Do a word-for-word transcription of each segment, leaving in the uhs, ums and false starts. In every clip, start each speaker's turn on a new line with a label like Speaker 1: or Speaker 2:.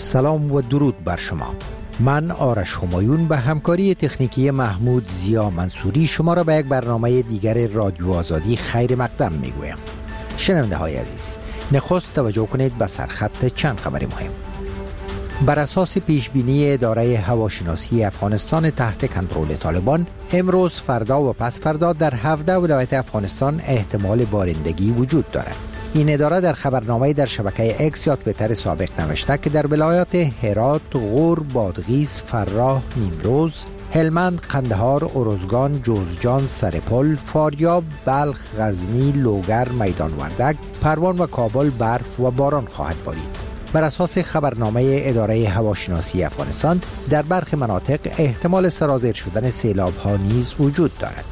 Speaker 1: سلام و درود بر شما. من آرش همایون به همکاری تکنیکی محمود زیا منصوری شما را به یک برنامه دیگر رادیو آزادی خیر مقدم میگویم. شنونده های عزیز، نخست توجه کنید به سرخط چند خبر مهم. بر اساس پیشبینی اداره هواشناسی افغانستان تحت کنترل طالبان، امروز، فردا و پس فردا در هفده ولایت افغانستان احتمال بارندگی وجود دارد. این اداره در خبرنامه در شبکه اکس یا توییتر سابق نوشته که در ولایات هرات، غور، بادغیس، فراه، نیمروز، هلمند، قندهار، ارزگان، جوزجان، سرپل، فاریاب، بلخ، غزنی، لوگر، میدان وردک، پروان و کابل برف و باران خواهد بارید. بر اساس خبرنامه اداره هواشناسی افغانستان، در برخی مناطق احتمال سرازیر شدن سیلاب‌ها نیز وجود دارد.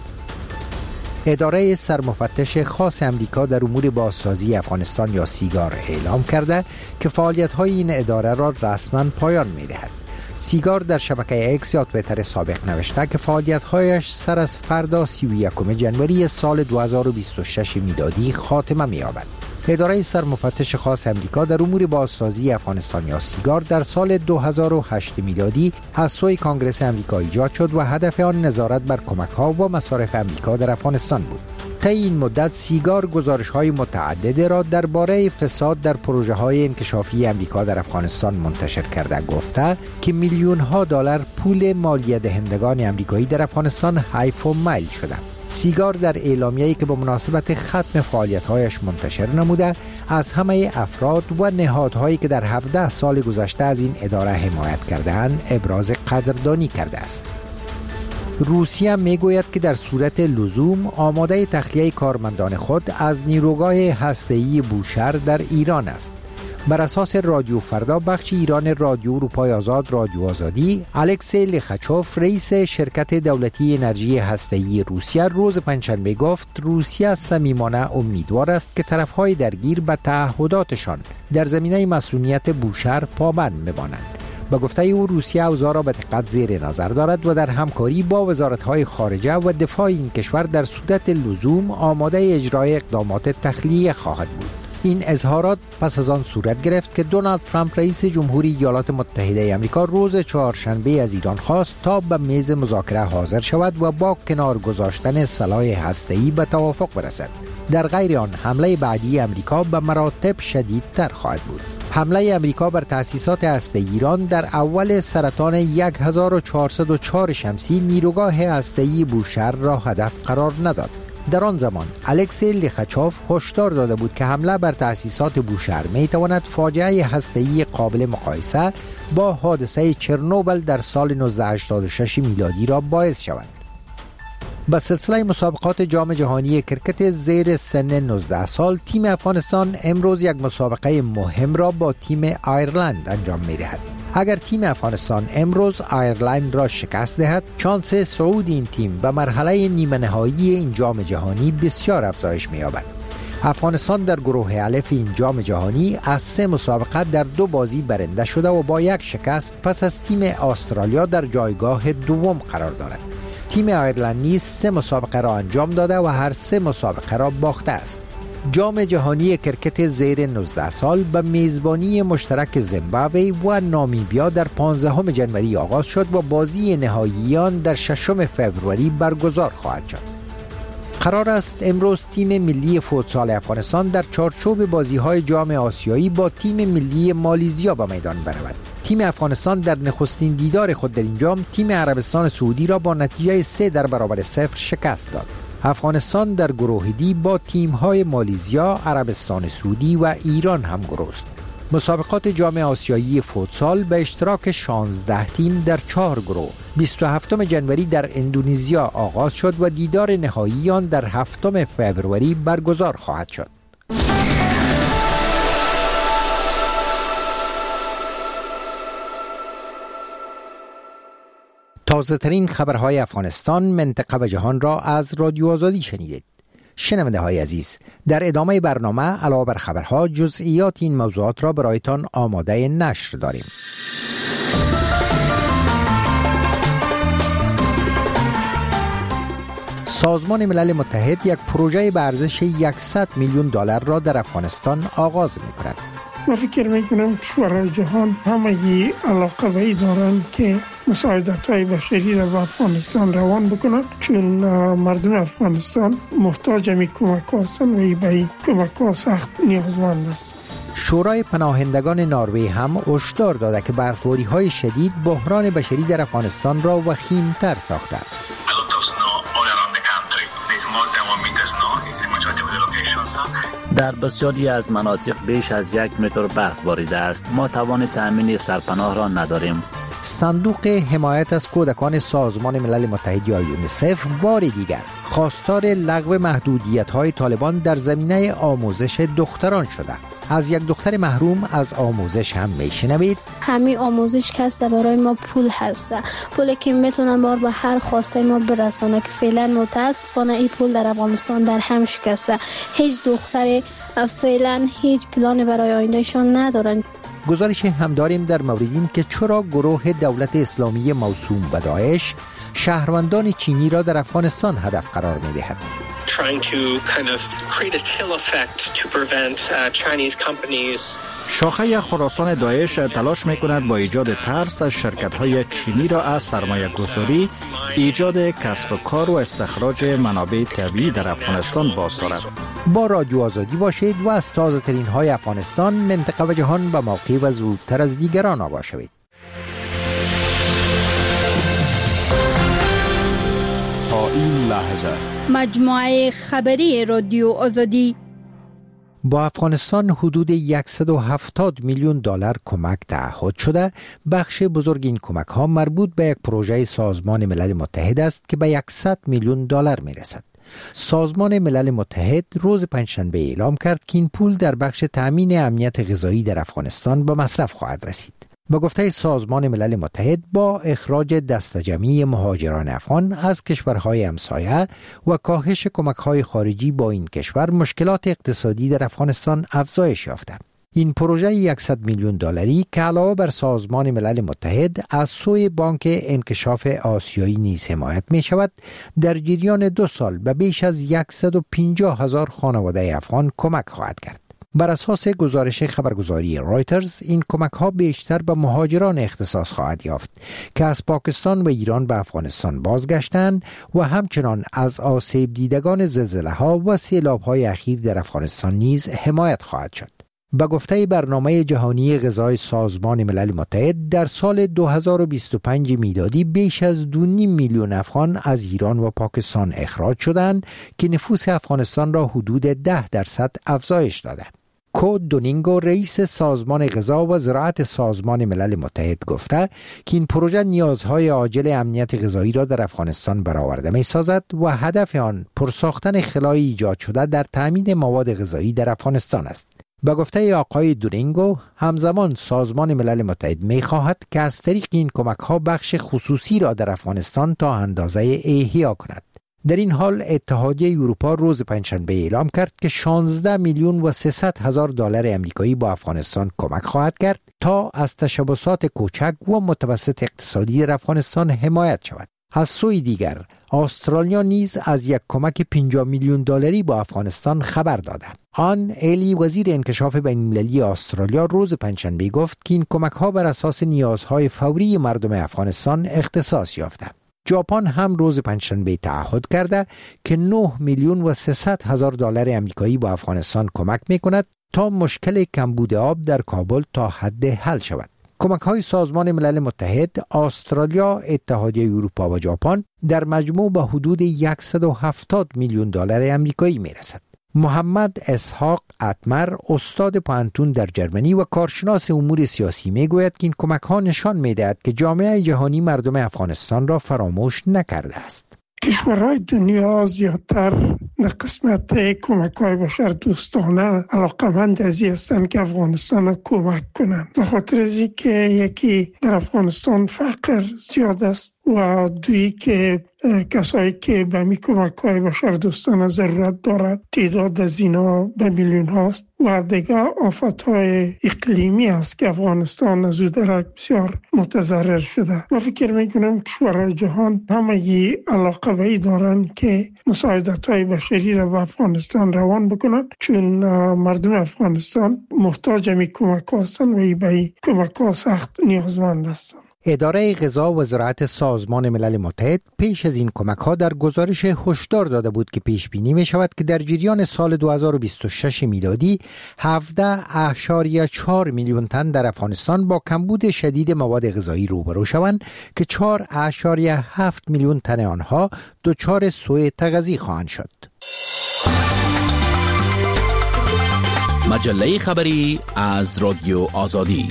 Speaker 1: اداره سرمفتش خاص امریکا در امور بازسازی افغانستان یا سیگار اعلام کرده که فعالیت‌های این اداره را رسما پایان می‌دهد. سیگار در شبکه اکس یا توییتر سابق نوشته که فعالیت‌هایش سر از فردا سی و یکم ژانویه سال دو هزار و بیست و شش میلادی خاتمه می‌یابد. اداره سرمفتش خاص امریکا در امور بازسازی افغانستان یا سیگار در سال دو هزار و هشت میلادی از سوی کانگرس امریکا ایجاد شد و هدف آن نظارت بر کمک‌ها و مصارف امریکا در افغانستان بود. طی این مدت سیگار گزارش‌های متعدد را درباره فساد در پروژه‌های انکشافی امریکا در افغانستان منتشر کرده گفته که میلیون‌ها دلار پول مالیه دهندگان امریکایی در افغانستان حیف و میل شده. سیگار در اعلامیه‌ای که به مناسبت ختم فعالیت‌هایش منتشر نموده، از همه افراد و نهادهایی که در هفده سال گذشته از این اداره حمایت کرده‌اند ابراز قدردانی کرده است. روسیه میگوید که در صورت لزوم آماده تخلیه کارمندان خود از نیروگاه هسته‌ای بوشهر در ایران است. بر اساس رادیو فردا بخش ایران رادیو اروپای آزاد رادیو آزادی، الکسی لخچوف رئیس شرکت دولتی انرژی هسته‌ای روسیه روز پنجشنبه گفت روسیه صمیمانه امیدوار است که طرف‌های درگیر به تعهداتشان در زمینه مسئولیت بوشهر پابند بمانند. به گفته او روسیه اوضاع را به دقت زیر نظر دارد و در همکاری با وزارت‌های خارجه و دفاع این کشور در صورت لزوم آماده اجرای اقدامات تخلیه خواهد بود. این اظهارات پس از آن صورت گرفت که دونالد ترامپ رئیس جمهوری ایالات متحده آمریکا روز چهارشنبه از ایران خواست تا به میز مذاکره حاضر شود و با کنار گذاشتن سلاح هسته‌ای به توافق برسد. در غیر آن حمله بعدی آمریکا به مراتب شدیدتر خواهد بود. حمله آمریکا بر تأسیسات هسته‌ای ایران در اول سرطان هزار و چهارصد و چهار شمسی نیروگاه هسته‌ای بوشهر را هدف قرار نداد. در آن زمان الکسی لخچوف هشدار داده بود که حمله بر تأسیسات بوشهر میتواند فاجعه هسته‌ای قابل مقایسه با حادثه چرنوبل در سال نوزده هشتاد و شش میلادی را باعث شود. با سلسله مسابقات جام جهانی کرکت زیر سن نوزده سال، تیم افغانستان امروز یک مسابقه مهم را با تیم آیرلند انجام می‌دهد. اگر تیم افغانستان امروز آیرلند را شکست دهد، شانس صعود این تیم به مرحله نیمه نهایی این جام جهانی بسیار افزایش می‌یابد. افغانستان در گروه الف این جام جهانی از سه مسابقه در دو بازی برنده شده و با یک شکست پس از تیم استرالیا در جایگاه دوم قرار دارد. تیم آیرلند نیز سه مسابقه را انجام داده و هر سه مسابقه را باخته است. جام جهانی کرکت زیر نوزده سال به میزبانی مشترک زیمبابوه و نامیبیا در پانزدهم ژانویه آغاز شد و بازی نهایی آن در ششم فوریه برگزار خواهد شد. قرار است امروز تیم ملی فوتسال افغانستان در چارچوب بازی‌های جام آسیایی با تیم ملی مالیزیا به میدان برود. تیم افغانستان در نخستین دیدار خود در این جام تیم عربستان سعودی را با نتیجه سه در برابر صفر شکست داد. افغانستان در گروه دی با تیم‌های مالیزیا، عربستان سعودی و ایران هم گروه است. مسابقات جام آسیایی فوتسال به اشتراک شانزده تیم در چهار گروه بیست و هفتم ژانویه در اندونزیا آغاز شد و دیدار نهایی آن در هفتم فوریه برگزار خواهد شد. تازه ترین خبرهای افغانستان، منطقه و جهان را از رادیو آزادی شنیدید. شنونده های عزیز، در ادامه برنامه علاوه بر خبرها جزئیات این موضوعات را برایتان آماده نشر داریم. سازمان ملل متحد یک پروژه به ارزش صد میلیون دلار را در افغانستان آغاز می‌کند.
Speaker 2: من فکر میکنم کشورهای جهان همه علاقه به این دارن که مساعدت‌های بشری را به افغانستان روان بکنن، چون مردم افغانستان محتاج می کمک هستند و به این کمک ها سخت نیازمند است.
Speaker 1: شورای پناهندگان نروژ هم هشدار داده که برفوری‌های شدید بحران بشری در افغانستان را وخیم‌تر ساخته است.
Speaker 3: در بسیاری از مناطق بیش از یک متر برف باریده است. ما توان تأمین سرپناه را نداریم.
Speaker 1: صندوق حمایت از کودکان سازمان ملل متحد یا یونیسف بار دیگر خواستار لغو محدودیت‌های طالبان در زمینه آموزش دختران شده. از یک دختر محروم از آموزش هم میشنوید.
Speaker 4: همین آموزش که هست برای ما پول هست، پولی که میتونن بار به هر خواسته ما برسونه که فعلا متاسفانه این پول در افغانستان در هم شکسته. هیچ دختر فعلا هیچ پلان برای آیندهشون ندارن.
Speaker 1: گزارش هم داریم در مورد این که چرا گروه دولت اسلامی موسوم به داعش شهروندان چینی را در افغانستان هدف قرار می‌دهد.
Speaker 5: trying to kind of create a chill effect to prevent uh, Chinese companies.
Speaker 6: شاخه خراسان داعش تلاش می‌کند با ایجاد ترس از شرکت‌های چینی را از سرمایه‌گذاری، ایجاد کسب و کار و استخراج منابع طبیعی در افغانستان باز دارد.
Speaker 1: با رادیو آزادی باشید و از تازه‌ترین های افغانستان، منطقه و جهان به موقع و زودتر از دیگران آگاه شوید.
Speaker 7: تا این لحظه
Speaker 8: مجموعه خبری رادیو آزادی
Speaker 1: با افغانستان حدود صد و هفتاد میلیون دلار کمک تعهد شده. بخش بزرگ این کمک ها مربوط به یک پروژه سازمان ملل متحد است که به صد میلیون دلار می رسد. سازمان ملل متحد روز پنجشنبه اعلام کرد که این پول در بخش تأمین امنیت غذایی در افغانستان به مصرف خواهد رسید. با گفته سازمان ملل متحد، با اخراج دست جمعی مهاجران افغان از کشورهای همسایه و کاهش کمک‌های خارجی با این کشور، مشکلات اقتصادی در افغانستان افزایش یافته. این پروژه صد میلیون دلاری که علاوه بر سازمان ملل متحد از سوی بانک انکشاف آسیایی نیز حمایت می شود، در جریان دو سال به بیش از صد و پنجاه هزار خانواده افغان کمک خواهد کرد. بر اساس گزارش خبرگزاری رایترز، این کمک ها بیشتر به مهاجران اختصاص خواهد یافت که از پاکستان و ایران به افغانستان بازگشتند و همچنان از آسیب دیدگان زلزله ها و سیلاب های اخیر در افغانستان نیز حمایت خواهد شد. به گفته برنامه جهانی غذای سازمان ملل متحد، در سال دو هزار و بیست و پنج میلادی بیش از دو و نیم میلیون افغان از ایران و پاکستان اخراج شدند که نفوس افغانستان را حدود ده درصد افزایش داده. کو دونینگو، رئیس سازمان غذا و زراعت سازمان ملل متحد، گفته که این پروژه نیازهای عاجل امنیت غذایی را در افغانستان برآورده می‌سازد و هدف آن پرساختن خلای ایجاد شده در تامین مواد غذایی در افغانستان است. با گفته آقای دونینگو، همزمان سازمان ملل متحد می‌خواهد که از طریق این کمک‌ها بخش خصوصی را در افغانستان تا اندازه احیا کند. در این حال اتحادیه اروپا روز پنجشنبه اعلام کرد که شانزده میلیون و سیصد هزار دلار آمریکایی با افغانستان کمک خواهد کرد تا از تشبثات کوچک و متوسط اقتصادی در افغانستان حمایت شود. از سوی دیگر، استرالیا نیز از یک کمک پنجاه میلیون دلاری با افغانستان خبر داده. آن ایلی، وزیر انکشاف بین‌المللی استرالیا، روز پنجشنبه گفت که این کمک‌ها بر اساس نیازهای فوری مردم افغانستان اختصاص یافته. ژاپن هم روز پنجشنبه تعهد کرده که نه میلیون و سیصد هزار دلار آمریکایی با افغانستان کمک می‌کند تا مشکل کمبود آب در کابل تا حد حل شود. کمک‌های سازمان ملل متحد، استرالیا، اتحادیه اروپا و ژاپن در مجموع به حدود صد و هفتاد میلیون دلار آمریکایی میرسد. محمد اسحاق اتمر، استاد پانتون در جرمنی و کارشناس امور سیاسی، میگوید که این کمک‌ها نشان می‌دهد که جامعه جهانی مردم افغانستان را فراموش نکرده است.
Speaker 2: کشورهای دنیا زیادتر در قسمت کمک‌های بشر دوستانه علاقمند از این هستند که افغانستان را کمک کنند. به خاطر از اینکه یکی در افغانستان فقر زیاد است و دوی که کسایی که به می کمک های بشر دوستانه ضرورت دارد تعداد از اینا به میلیون هاست و دیگه آفت های اقلیمی است که افغانستان از او درک بسیار متضرر شده. من فکر می کنم کشورهای جهان همه علاقه بایی دارن که مساعدت های بشری را به افغانستان روان بکنن، چون مردم افغانستان محتاج می کمک هستند و به کمک ها سخت نیازمند هستند.
Speaker 1: اداره غذا و زراعت سازمان ملل متحد پیش از این کمک‌ها در گزارش هشدار داده بود که پیش بینی می شود که در جریان سال دو هزار و بیست و شش میلادی هفده اشاریه چهار میلیون تن در افغانستان با کمبود شدید مواد غذایی روبرو شوند که چهار اشاریه هفت میلیون تن آنها دچار سوء تغذیه خواهند شد.
Speaker 9: مجله خبری از رادیو آزادی.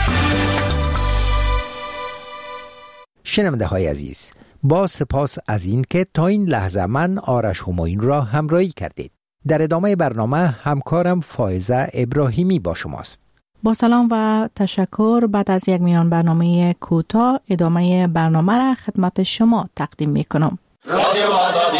Speaker 1: شنونده های عزیز، با سپاس از این که تا این لحظه من آرش همایون را همراهی کردید. در ادامه برنامه همکارم فائزه ابراهیمی با شماست.
Speaker 10: با سلام و تشکر. بعد از یک میان برنامه کوتاه ادامه برنامه را خدمت شما تقدیم می کنم. رادیو آزادی.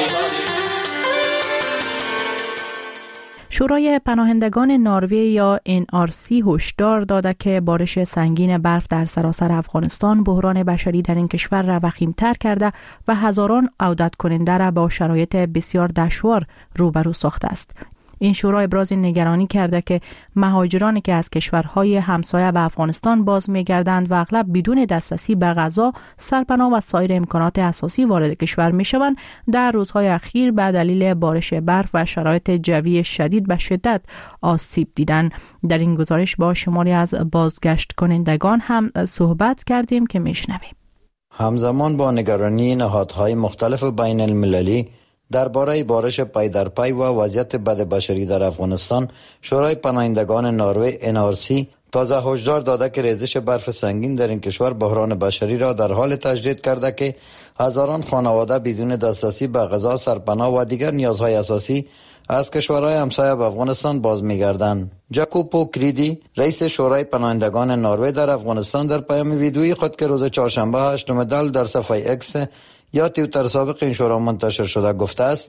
Speaker 10: شورای پناهندگان نروژ یا ان آر سی هشدار داده که بارش سنگین برف در سراسر افغانستان بحران بشری در این کشور را وخیم‌تر کرده و هزاران عودت کننده را با شرایط بسیار دشوار روبرو ساخته است. این شورا ابراز نگرانی کرده که مهاجرانی که از کشورهای همسایه به افغانستان باز می‌گردند و اغلب بدون دسترسی به غذا، سرپناه و سایر امکانات اساسی وارد کشور می‌شوند، در روزهای اخیر به دلیل بارش برف و شرایط جوی شدید به شدت آسیب دیدند. در این گزارش با شماری از بازگشت کنندگان هم صحبت کردیم که میشنویم.
Speaker 11: همزمان با نگرانی نهادهای مختلف بین المللی درباره بارش پای در پای و وضعیت بد بشری در افغانستان، شورای پناهندگان نروژ ان آر سی تازه هشدار داده که ریزش برف سنگین در این کشور بحران بشری را در حال تجدید کرده که هزاران خانواده بدون دسترسی به غذا، سرپناه و دیگر نیازهای اساسی از کشورهای همسایه به افغانستان باز می‌گردند. جاکوپو کریدی، رئیس شورای پناهندگان نروژ در افغانستان، در پیام ویدیویی خود که روز چهارشنبه هشتم دی در صفحه اکس یا توییتر سابق این شورا منتشر شده گفته است: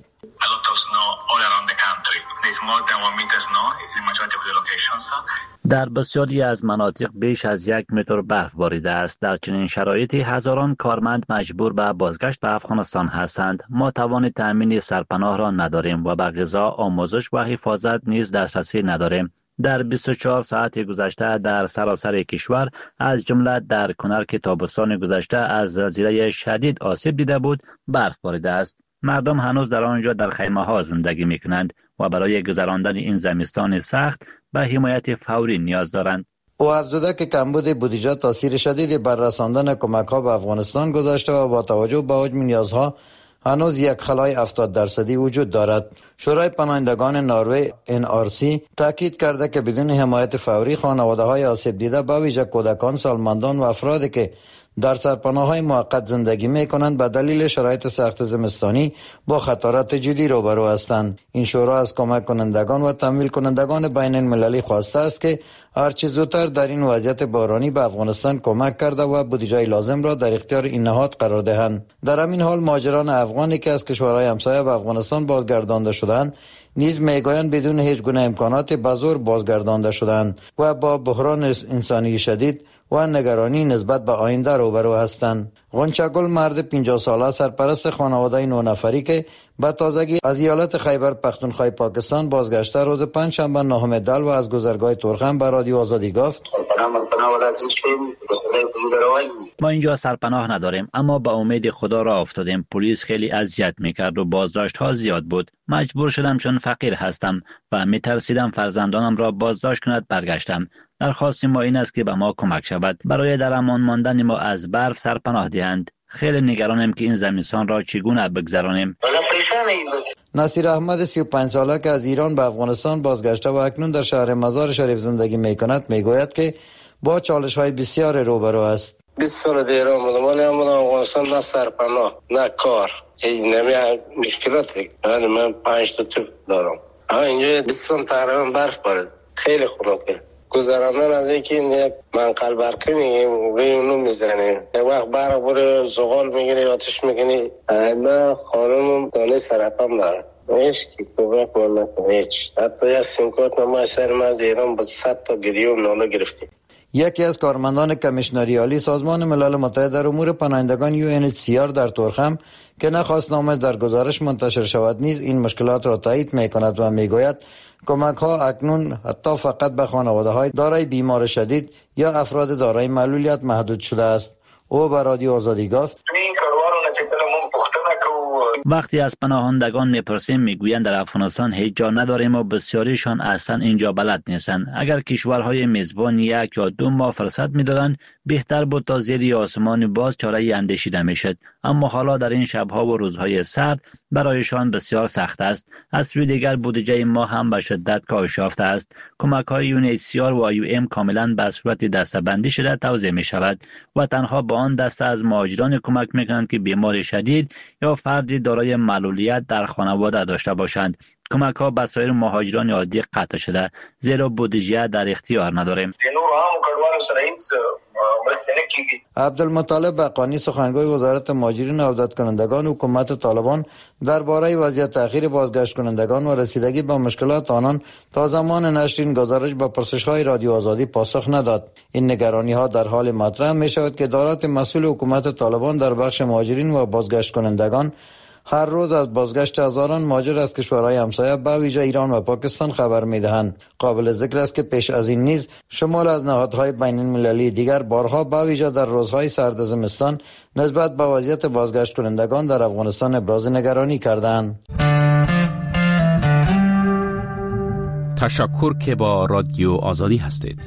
Speaker 3: در بسیاری از مناطق بیش از یک متر برف باریده است. در چنین شرایطی هزاران کارمند مجبور به بازگشت به افغانستان هستند. ما توان تامین سرپناه را نداریم و به غذا، آموزش و حفاظت نیز دسترسی نداریم. در بیست و چهار ساعت گذشته در سراسر کشور از جمله در کنر که تابستان گذشته از زلزله شدید آسیب دیده بود، برف باریده است. مردم هنوز در آنجا در خیمه ها زندگی می کنند و برای گذراندن این زمستان سخت به حمایت فوری نیاز دارند.
Speaker 11: او افزوده که کمبود بودجه تاثیر شدیدی بر رساندن کمک ها به افغانستان گذاشته و با توجه به حجم نیازها هنوز یک خلای هفتاد درصدی وجود دارد. شورای پناهندگان نروژ ان آر سی تاکید کرده که بدون حمایت فوری خانواده‌های آسیب دیده به ویژه کودکان، سالمندان و افرادی که در سرپناه‌های موقت زندگی می‌کنند به دلیل شرایط سخت زمستانی با خطرات جدی روبرو هستند. این شورا از کمک کنندگان و تمویل کنندگان بین المللی خواسته است که هرچه زودتر در این وضعیت بحرانی به افغانستان کمک کرده و بودجه لازم را در اختیار این نهاد قرار دهند. در همین حال مهاجران افغانی که از کشورهای همسایه به افغانستان بازگردانده شدند نیز میگویند بدون هیچ گونه امکانات به زور بازگردانده شدند و با بحران انسانی شدید و نگرانی نسبت به آینده روبرو هستند. غنچه‌گل، مرد پنجاه ساله سرپرست خانواده نه نفری که به تازگی از ایالت خیبر پختونخوا پاکستان بازگشته، روز پنجشنبه نهم دی و از گذرگاه تورخم به رادیو آزادی گفت:
Speaker 3: ما اینجا سرپناه نداریم، اما با امید خدا را افتادیم. پلیس خیلی اذیت میکرد و بازداشت ها زیاد بود. مجبور شدم چون فقیر هستم و میترسیدم فرزندانم را بازداشت کند برگشتم. درخواست ما این است که به ما کمک شود برای در امان ماندن ما از برف سرپناه دهند. خیلی نگرانم که این زمستان را چگونه بگذرانیم.
Speaker 11: نصیر احمد سی و پنج ساله که از ایران به افغانستان بازگشته و اکنون در شهر مزار شریف زندگی میکند میگوید که با چالش های بسیار روبرو است.
Speaker 12: بیست سال در ایران بودم ولی من افغانستان نه سرپناه نه کار، هیچ نمی مشکلاتی. یعنی من پنج تا طفل دارم. اینجا بیست سال تقریبا برف بارید، خیلی خنکه. گذراندن از اینکه یک منقل برقی میگیم روی اونو میزنیم، یک وقت برق بره زغال میگیری آتش میگیری. من خانم دانه سرطان داره، هیچ کی کمک من نکنه، هیچ. حتی یک سیمکارت ما شهر ما از ایران با صد تا گریه و ناله گرفتیم.
Speaker 11: یکی از کارمندان کمیشنری عالی سازمان ملل متحد در امور پناهندگان یو ان اچ سی آر در تورخم که نخواست نامش در گزارش منتشر شود نیز این مشکلات را تایید می‌کند و می‌گوید کمک ها اکنون حتی فقط به خانواده های دارای بیمار شدید یا افراد دارای معلولیت محدود شده است. او به رادیو آزادی گفت
Speaker 3: وقتی از پناهندگان میپرسیم میگویند در افغانستان هیچ جا نداریم و بسیاریشان اصلا اینجا بلد نیستند. اگر کشورهای میزبان یک یا دو ماه فرصت میدادند بهتر بود تا زیر آسمان باز چاره اندیشیده میشد، اما حالا در این شبها و روزهای سرد برایشان بسیار سخت است. از سوی دیگر بودجه ما هم به شدت کاهش یافته است. کمک های یو ان اچ سی آر و آی او ام کاملا به صورت دسته‌بندی شده توزیع می شود و تنها با آن دسته از مهاجران کمک میکنند که بیمار شدید یا فردی دارای معلولیت در خانواده داشته باشند. کمک ها به سایر مهاجران عادی قطع شده زیرا بودجه در اختیار نداریم.
Speaker 11: عبدالمطلب بقانی سخنگوی وزارت مهاجرین و عودتکنندگان حکومت طالبان درباره وضعیت تأخیر بازگشت کنندگان و رسیدگی به مشکلات آنان تا زمان نشر این گزارش به پرسش‌های رادیو آزادی پاسخ نداد. این نگرانی‌ها در حال مطرح می‌شود که ادارات مسئول حکومت طالبان در بخش مهاجرین و بازگشت کنندگان هر روز از بازگشت هزاران مهاجر از کشورهای همسایه به ویژه ایران و پاکستان خبر می‌دهند. قابل ذکر است که پیش از این نیز شمال از نهادهای بین المللی دیگر بارها به ویژه در روزهای سرد زمستان نسبت به وضعیت بازگشت کنندگان در افغانستان ابراز نگرانی کردند.
Speaker 9: تشکر که با رادیو آزادی هستید.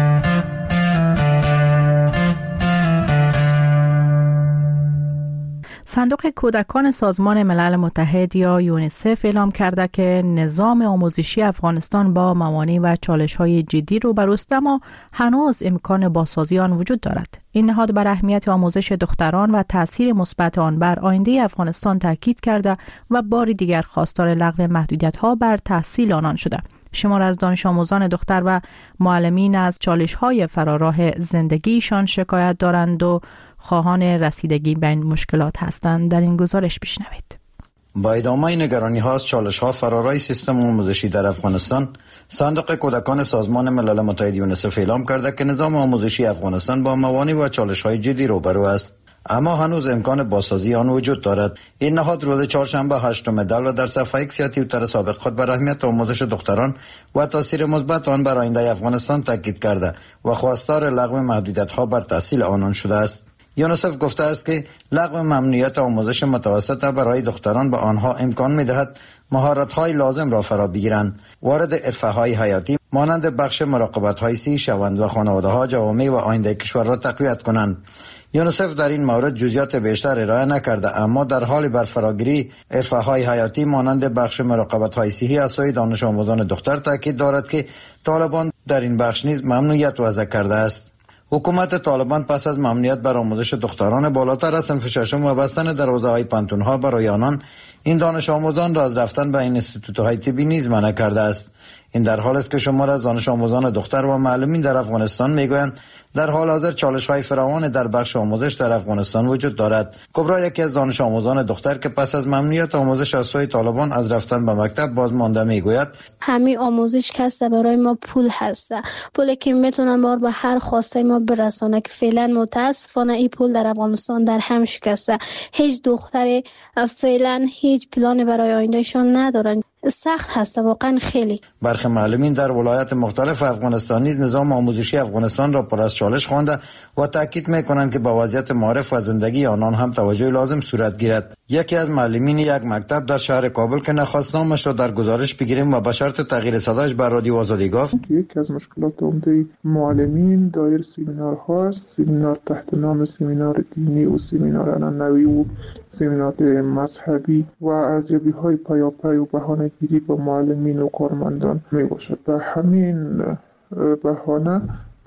Speaker 10: صندوق کودکان سازمان ملل متحد یا یونیسف اعلام کرده که نظام آموزشی افغانستان با موانع و چالش‌های جدی روبروست، اما هنوز امکان بازسازی آن وجود دارد. این نهاد بر اهمیت آموزش دختران و تاثیر مثبت آن بر آینده افغانستان تاکید کرده و بار دیگر خواستار لغو محدودیت‌ها بر تحصیل آنان شده. شمار از دانش آموزان دختر و معلمین از چالش‌های فراراه زندگیشان شکایت دارند و خواهان رسیدگی به این مشکلات هستند. در این گزارش بشنوید.
Speaker 11: با ادامه نگرانی ها از چالش ها فرارای سیستم آموزشی در افغانستان، صندوق کودکان سازمان ملل متحد یونیسف اعلام کرده که نظام آموزشی افغانستان با موانع و چالش های جدی روبرو است، اما هنوز امکان بازسازی آن وجود دارد. این نهاد روز چهارشنبه هشتم دلو در صفحه ایکس یا توییتر سابق خود بر اهمیت آموزش دختران و تاثیر مثبت آن بر آینده افغانستان تاکید کرده و خواستار لغو محدودیت ها بر تحصیل آنان شده است. یونیسف گفته است که لغو ممنوعیت آموزش متوسطه برای دختران به آنها امکان می‌دهد مهارت‌های لازم را فرا بگیرند، وارد حرفه‌های حیاتی مانند بخش مراقبت‌های صحی شوند و خانواده‌ها جوامع و آینده کشور را تقویت کنند. یونیسف در این مورد جزئیات بیشتر ارائه نکرده، اما در حال برفراگیری حرفه‌های حیاتی مانند بخش مراقبت‌های صحی از سوی دانش آموزان دختر تاکید دارد که طالبان در این بخش نیز ممنوعیت وضع کرده است. حکومت طالبان پس از ممنوعیت بر آموزش دختران بالاتر از صنف ششم و بستن دروازه‌های پانتون‌ها برای آنان، این دانش آموزان را از رفتن به این انستیتوت‌های طبی نیز منع کرده است. این در حال است که شمار از دانش آموزان دختر و معلمین در افغانستان میگویند در حال حاضر چالش‌های فراوان در بخش آموزش در افغانستان وجود دارد. کبرا یکی از دانش آموزان دختر که پس از ممنوعیت آموزش از سوی طالبان از رفتن به مکتب باز مانده میگوید
Speaker 4: همین آموزش که هست برای ما پول هست، پولی که میتونن بار به هر خواسته ما برسانه که فعلا متاسفانه این پول در افغانستان در هم شکسته. هیچ دختر فعلا هیچ پلان برای آیندهشون ندارن. سخت هست واقعا خیلی.
Speaker 11: برخی معلمین در ولایات مختلف افغانستان نیز نظام آموزشی افغانستان را پر از چالش خوانده و تاکید میکنند که با وضعیت معارف و زندگی آنان هم توجه لازم صورت گیرد. یکی از معلمین یک مکتب در شهر کابل که نخواست نامش را در گزارش بگیریم و به شرط تغییر صداش بر رادیو آزادی گفت
Speaker 13: یکی از مشکلات عمده معلمین دایر سمینارها است، سمینار تحت نام سمینار دینی و سمینار عنعنوی و سمینار مذهبی و ارزیابی های پیاپی و بهانه گیری با معلمین و کارمندان می باشد. به همین بهانه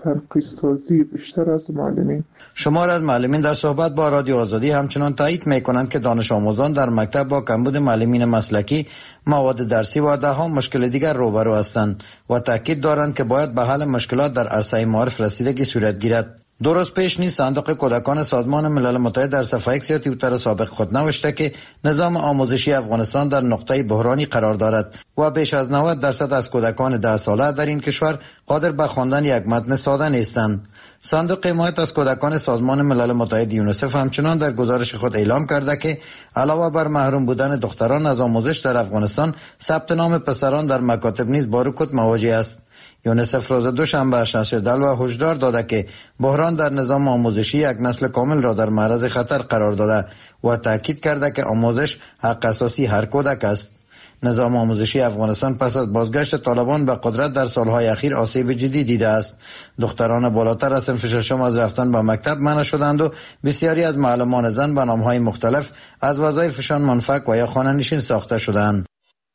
Speaker 13: تنقیص سازی بیشتر از معلمین.
Speaker 11: شمار از معلمین در صحبت با رادیو آزادی همچنان تایید میکنند که دانش آموزان در مکتب با کمبود معلمین مسلکی، مواد درسی و دهها مشکل دیگر روبرو هستند و تاکید دارند که باید به حل مشکلات در عرصه معارف رسیدگی صورت گیرد. دو روز پیش نیز صندوق کودکان سازمان ملل متحد در صفحه اکس یا توییتر سابق خود نوشته که نظام آموزشی افغانستان در نقطه بحرانی قرار دارد و بیش از نود درصد از کودکان ده ساله در این کشور قادر به خواندن یک متن ساده نیستند. صندوق حمایت از کودکان سازمان ملل متحد یونیسف همچنان در گزارش خود اعلام کرده که علاوه بر محروم بودن دختران از آموزش در افغانستان، ثبت نام پسران در مکاتب نیز با رکود مواجه است. یونیسف روز دوشنبه اشاره دل و هشدار داده که بحران در نظام آموزشی یک نسل کامل را در معرض خطر قرار داده و تاکید کرده که آموزش حق اساسی هر کودک است. نظام آموزشی افغانستان پس از بازگشت طالبان به قدرت در سالهای اخیر آسیب جدی دیده است. دختران بالاتر از صنف ششم از رفتن به مکتب منع شدند و بسیاری از معلمان زن به نامهای مختلف از وظایفشان منفک و یا خانه‌نشین ساخته شدند.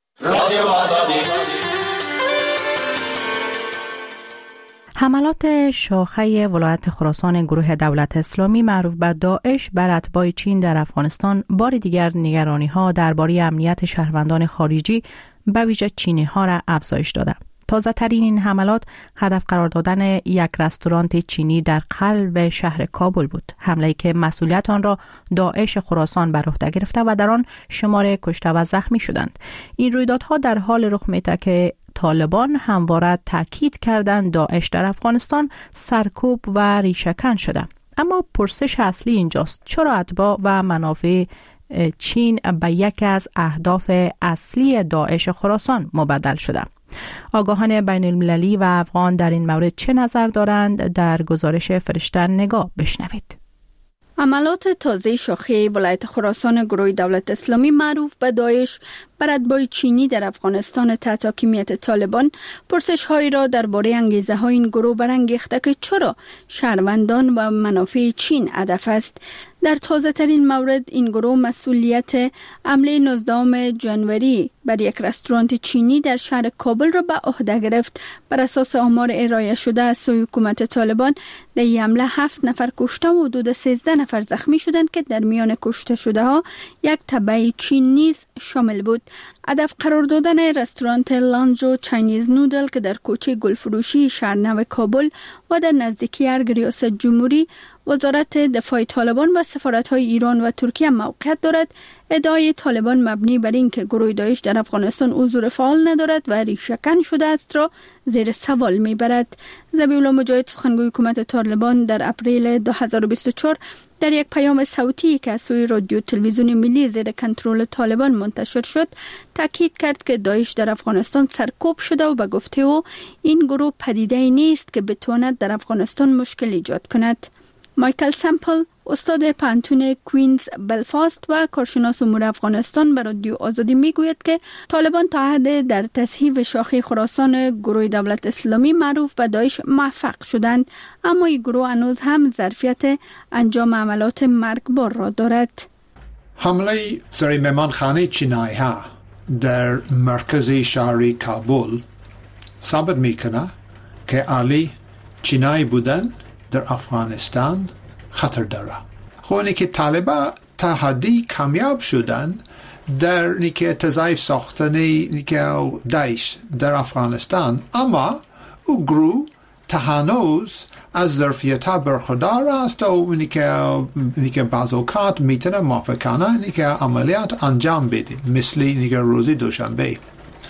Speaker 10: حملات شاخه ولایت خراسان گروه دولت اسلامی معروف به داعش بر اتباع چین در افغانستان بار دیگر نگرانی ها درباره امنیت شهروندان خارجی به ویژه چینی ها را افزایش داده. تازه ترین این حملات هدف قرار دادن یک رستوران چینی در قلب شهر کابل بود. حمله‌ای که مسئولیت آن را داعش خراسان بر عهده گرفته و در آن شمار کشته و زخمی شدند. این رویدادها در حال رخ می‌دهد که طالبان همواره تاکید کردند داعش در افغانستان سرکوب و ریشه‌کن شده. اما پرسش اصلی اینجاست: چرا اتباع و منافع چین به یکی از اهداف اصلی داعش خراسان مبدل شده؟ آگاهان بین المللی و افغان در این مورد چه نظر دارند؟ در گزارش فرشته نگاه بشنوید.
Speaker 8: عملات تازه شاخه ولایت خراسان گروه دولت اسلامی معروف به داعش بر اتباع چینی در افغانستان تحت حاکمیت طالبان پرسش هایی را درباره انگیزه های این گروه برانگیخته که چرا شهروندان و منافع چین هدف است. در تازه ترین مورد این گروه مسئولیت حمله نوزدهم ژانویه بر یک رستوران چینی در شهر کابل را به عهده گرفت. بر اساس آمار ارائه شده از سوی حکومت طالبان در این حمله هفت نفر کشته و حدود سیزده نفر زخمی شدند که در میان کشته شده ها یک تبع چین نیز شامل بود. هدف قرار دادن رستوران لانج و چاینیز نودل که در کوچه گلفروشی شهرنو کابل و در نزدیکی ارگ ریاست جمهوری وزارت دفاع طالبان و سفارت‌های ایران و ترکیه موقعیت دارد، ادعای طالبان مبنی بر اینکه گروه داعش در افغانستان حضور فعال ندارد و ریشه‌کن شده است را زیر سوال می‌برد. ذبیح‌الله مجاهد سخنگوی حکومت طالبان در اپریل دو هزار و بیست و چهار در یک پیام صوتی که از سوی رادیو تلویزیون ملی زیر کنترل طالبان منتشر شد تاکید کرد که داعش در افغانستان سرکوب شده و به گفته او این گروه پدیده‌ای نیست که بتواند در افغانستان مشکل ایجاد کند. مایکل سمپل، استاد پانتون کوینز بلفاست و کارشناس امور افغانستان به رادیو آزادی میگوید که طالبان تا حد در تصحیح شاخه خراسان گروه دولت اسلامی معروف به داعش موفق شدند، اما این گروه هنوز هم ظرفیت انجام عملات مرگبار را دارد.
Speaker 14: حمله زیر مهمانخانه چینایی ها در مرکز شهری کابل ثابت میکنه که علی چینایی بودن در افغانستان خطر داره. خونی که طالبا تا حدی کامیاب شدن در نیکه تضعیف ساختنی نیکه داعش در افغانستان، اما او گروه تا هنوز از ظرفیت برخوردار است و نیکه بعض اوقات میتونه موافقانه نیکه عملیات انجام بده، مثل نیکه روزی دوشنبه.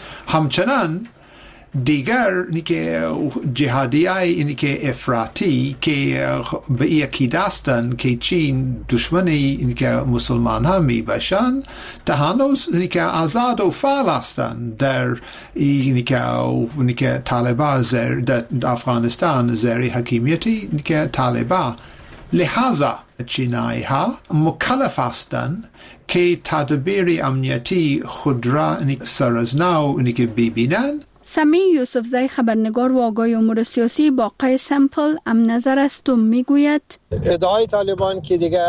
Speaker 14: همچنان دیگر نیکه جهادیای نیکه افراطی که به یکی دستن که چین دشمنی نیکه مسلمان ها می باشن تا هنوز نیکه آزاد و فعال هستند در نیکه نیکه طالبان زیر در افغانستان زیر حکیمیتی نیکه طالبان. لحاظا چینایی ها مکلف هستند که تدبیر امنیتی خود را سرازنو نیکه ببینن.
Speaker 8: سمی یوسفزی خبرنگار و آگاه امور سیاسی با آقای سمپل هم نظر است و میگوید
Speaker 15: ادعای طالبان که دیگه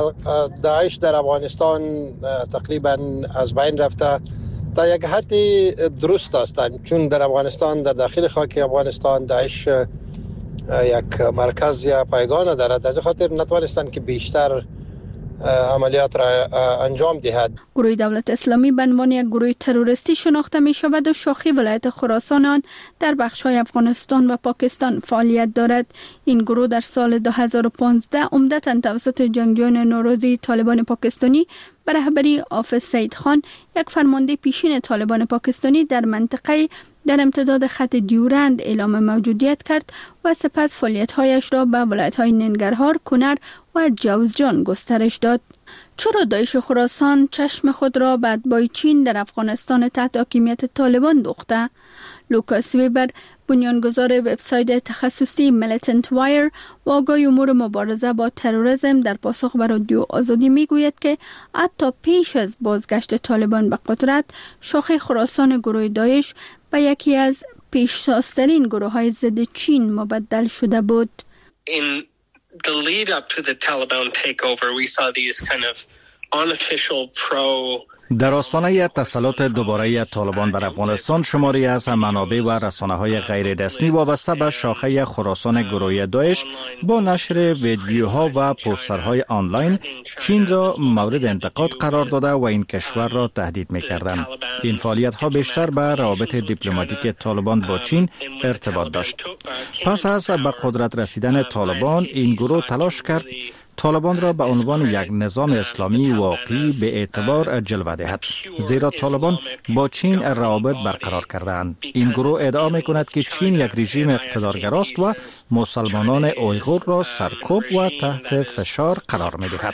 Speaker 15: داعش در افغانستان تقریبا از بین رفته تا یک حدی درست هستند، چون در افغانستان در داخل خاک افغانستان داعش یک مرکز یا پایگان دارد، از خاطر نتوانستند که بیشتر عملیات را انجام دهد.
Speaker 8: گروه دولت اسلامی به عنوان یک گروه تروریستی شناخته می شود و شاخه ولایت خراسان آن در بخش‌های افغانستان و پاکستان فعالیت دارد. این گروه در سال دو هزار و پانزده عمدتاً توسط جنگجویان نوروزی طالبان پاکستانی به رهبری حافظ سید خان، یک فرمانده پیشین طالبان پاکستانی، در منطقه در امتداد خط دیورند اعلام موجودیت کرد و سپس فعالیت‌هایش را به ولایت‌های ننگرهار، کنر و جوزجان گسترش داد. چرا داعش خراسان چشم خود را به اتباع چین در افغانستان تحت حاکمیت طالبان دوخته؟ لوکاس ویبر، بنیانگذار وبسایت تخصصی میلیتنت وایر و آگاه امور مبارزه با تروریسم، در پاسخ به رادیو آزادی میگوید که حتی پیش از بازگشت طالبان به قدرت، شاخه خراسان گروه داعش به یکی از پیشتازترین گروه های ضد چین مبدل شده بود.
Speaker 5: In the lead up to the Taliban takeover, we saw these kind of unofficial pro
Speaker 6: در آستانه تسلط دوباره طالبان بر افغانستان، شماری از منابع و رسانه‌های غیر رسمی وابسته به شاخه خراسان گروه داعش با نشر ویدیوها و پوسترهای آنلاین چین را مورد انتقاد قرار داده و این کشور را تهدید می‌کردند. این فعالیت‌ها بیشتر به روابط دیپلماتیک طالبان با چین ارتباط داشت. پس از به قدرت رسیدن طالبان، این گروه تلاش کرد طالبان را به عنوان یک نظام اسلامی واقعی به اعتبار جلوه دهد، زیرا طالبان با چین روابط برقرار کردند. این گروه ادعا می‌کند که چین یک رژیم اقتدارگراست و مسلمانان اویغور را سرکوب و تحت فشار قرار می‌دهد.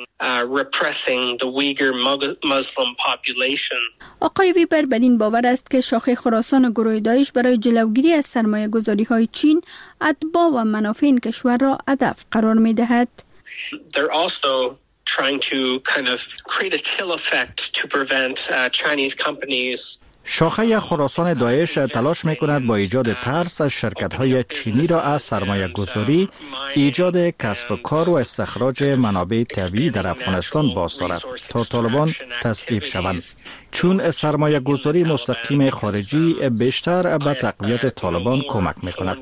Speaker 8: آقای ویبر بر این باور است که شاخه خراسان گروه داعش برای جلوگیری از سرمایه‌گذاری‌های چین، اتباع و منافع این کشور را هدف قرار می‌دهد.
Speaker 5: They're also trying to kind of create a chill effect to prevent uh, Chinese companies.
Speaker 6: شاخه خراسان داعش تلاش می‌کند با ایجاد ترس از شرکت‌های چینی را از سرمایه گذاری، ایجاد کسب و کار و استخراج منابع طبیعی در افغانستان باز دارد تا طالبان تضعیف شوند، چون سرمایه گذاری مستقیم خارجی بیشتر به تقویت طالبان کمک می‌کند.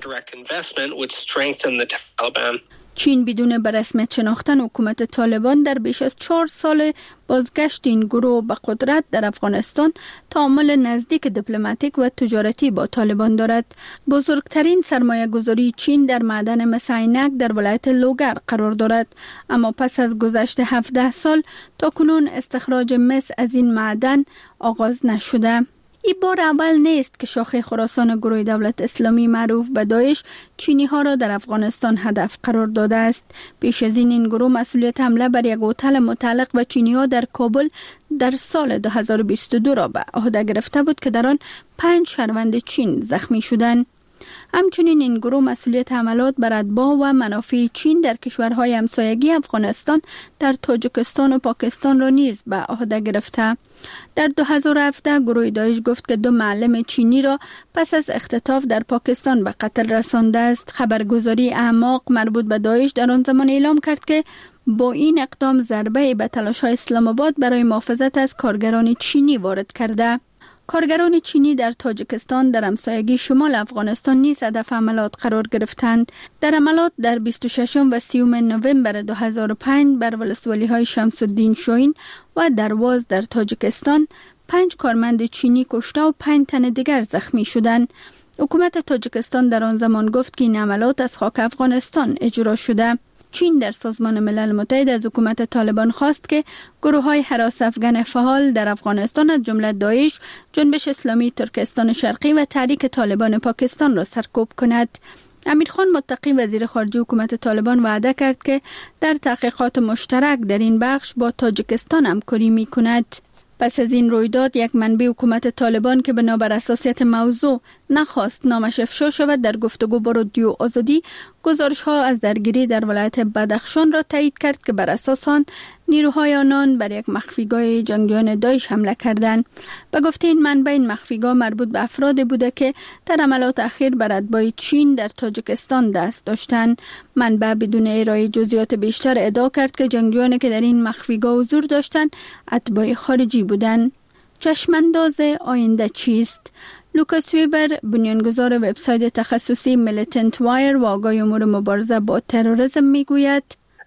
Speaker 8: چین بدون به رسمیت شناختن حکومت طالبان در بیش از چهار سال بازگشت این گروه به قدرت در افغانستان تعامل نزدیک دیپلماتیک و تجارتی با طالبان دارد. بزرگترین سرمایه گذاری چین در معدن مس عینک در ولایت لوگر قرار دارد، اما پس از گذشت هفده سال تا کنون استخراج مس از این معدن آغاز نشده. این بار اول نیست که شاخه خراسان گروه دولت اسلامی معروف به داعش چینی ها را در افغانستان هدف قرار داده است. پیش از این این گروه مسئولیت حمله بر یک هتل متعلق به چینی ها در کابل در سال دو هزار و بیست و دو را به عهده گرفته بود که در آن پنج شهروند چین زخمی شدند. همچنین این گروه مسئولیت حملات بر اتباع و منافع چین در کشورهای همسایگی افغانستان در تاجیکستان و پاکستان را نیز به عهده گرفته. در دو هزار و هفده گروه داعش گفت که دو معلم چینی را پس از اختطاف در پاکستان به قتل رسانده است. خبرگزاری اعماق مربوط به داعش در آن زمان اعلام کرد که با این اقدام ضربه به تلاش‌های اسلام آباد برای محافظت از کارگران چینی وارد کرده. کارگران چینی در تاجیکستان در همسایگی شمال افغانستان نیز هدف حملات قرار گرفتند. در حملات در بیست و ششم و سیوم نوامبر دو هزار و پنج بر ولسوالی‌های شمس الدین شاهین و درواز در تاجیکستان پنج کارمند چینی کشته و پنج تن دیگر زخمی شدند. حکومت تاجیکستان در آن زمان گفت که این حملات از خاک افغانستان اجرا شده. چین در سازمان ملل متحد از حکومت طالبان خواست که گروه‌های هراس افغان فعال در افغانستان از جمله داعش، جنبش اسلامی ترکستان شرقی و تحریک طالبان پاکستان را سرکوب کند. امیرخان متقی وزیر خارجه حکومت طالبان وعده کرد که در تحقیقات مشترک در این بخش با تاجیکستان همکاری می‌کند. پس از این رویداد یک منبع حکومت طالبان که بنابر اساسیت موضوع نخواست نامش افشا شود در گفتگو با رادیو آزادی گزارش ها از درگیری در ولایت بدخشان را تایید کرد که بر اساس آن نیروهای آنان بر یک مخفیگاه جنگجویان داعش حمله کردند. به گفته این منبع این مخفیگاه مربوط به افرادی بوده که در حملات اخیر بر اتباع چین در تاجیکستان دست داشتند. منبع بدون ارائه جزئیات بیشتر ادعا کرد که جنگجویانی که در این مخفیگاه حضور داشتند اتباع خارجی بودند. چشمانداز آینده چیست؟ لوکاس ویبر، بنیانگذار وبسایت تخصصی میلیتنت وایر و آگاه امور مبارزه با تروریسم میگوید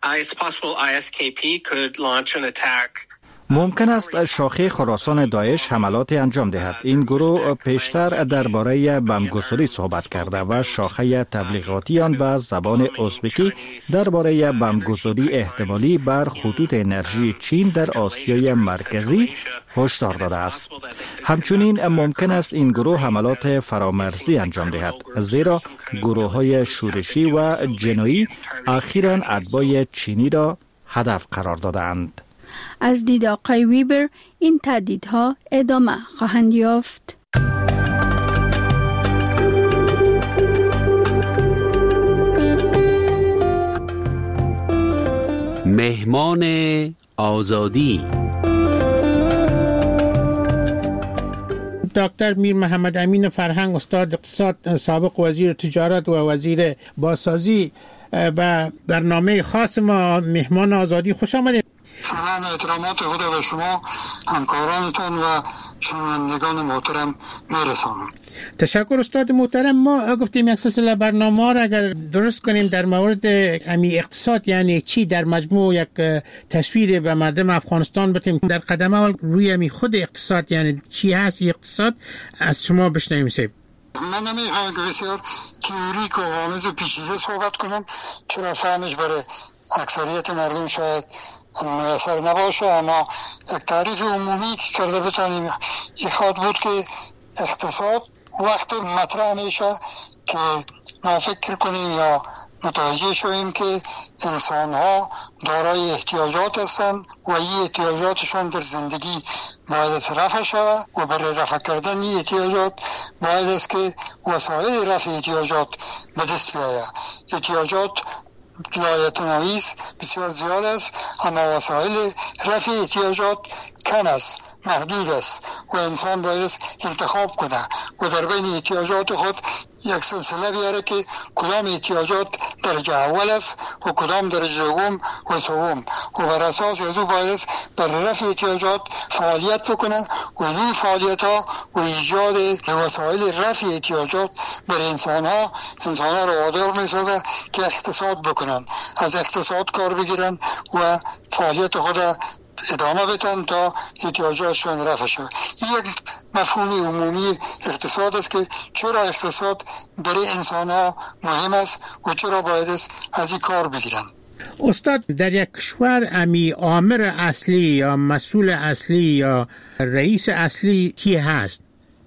Speaker 6: ممکن است شاخه خراسان داعش حملات انجام دهد. این گروه پیشتر درباره بمبگساری صحبت کرده و شاخه تبلیغاتی آن به زبان ازبکی درباره بمبگساری احتمالی بر خطوط انرژی چین در آسیای مرکزی هشدار داده است. همچنین ممکن است این گروه حملات فرامرزی انجام دهد، زیرا گروه‌های شورشی و جنایی اخیراً اتباع چینی را هدف قرار دادند.
Speaker 8: از دید آقای ویبر، این تهدیدها ادامه خواهند یافت.
Speaker 9: مهمان آزادی
Speaker 16: دکتر میر محمد امین فرهنگ، استاد اقتصاد، سابق وزیر تجارت و وزیر بازسازی، به برنامه خاص ما مهمان آزادی خوش آمدید.
Speaker 17: سلام، احترامات خود به شما، همکارانتان و شنوندگان محترم میرسانم.
Speaker 16: تشکر استاد محترم. ما گفتیم یک سلسله برنامه را اگر درست کنیم در مورد امی اقتصاد یعنی چی، در مجموع یک تصویر به مردم افغانستان بدیم. در قدم اول روی امی خود اقتصاد یعنی چی هست اقتصاد از شما بشنویم. سید
Speaker 17: من نمیخوام که بسیار تئوریک و غامض و پیچیده صحبت کنم، چرا فهمش برای اکثریت مردم شاید میسر نباشه، اما یک تعریف عمومی که کرده بتانیم یک خواد بود که اقتصاد وقت مطرح میشه که ما فکر کنیم یا متوجه شویم که انسان ها دارای احتیاجات هستند و این احتیاجاتشان در زندگی باید رفع شود و برای رفع کردن این احتیاجات باید است که وسایل رفع احتیاجات به دست بیاید. احتیاجات لایتناهی بسیار زیاد است، اما وسایل رفع احتیاجات کم است، محدود است و انسان باید انتخاب کنه و در بین احتیاجات خود یک سلسله بیاره که کدام احتیاجات درجه اول است و کدام درجه دوم و سوم و بر اساس از او باید در رفع احتیاجات فعالیت بکنه و این فعالیت ها و ایجاد وسایل رفع احتیاجات برای انسان ها انسان ها رو وادار میسازه که اقتصاد بکنن، از اقتصاد کار بگیرن و فعالیت خود ادامه بدن تا احتیاجاتشون رفع شود. این یک مفهوم عمومی اقتصاد است که چرا اقتصاد برای انسان ها مهم است و چرا باید از این کار بگیرن.
Speaker 16: استاد، در یک کشور امی آمر اصلی یا مسئول اصلی یا رئیس اصلی کی هست؟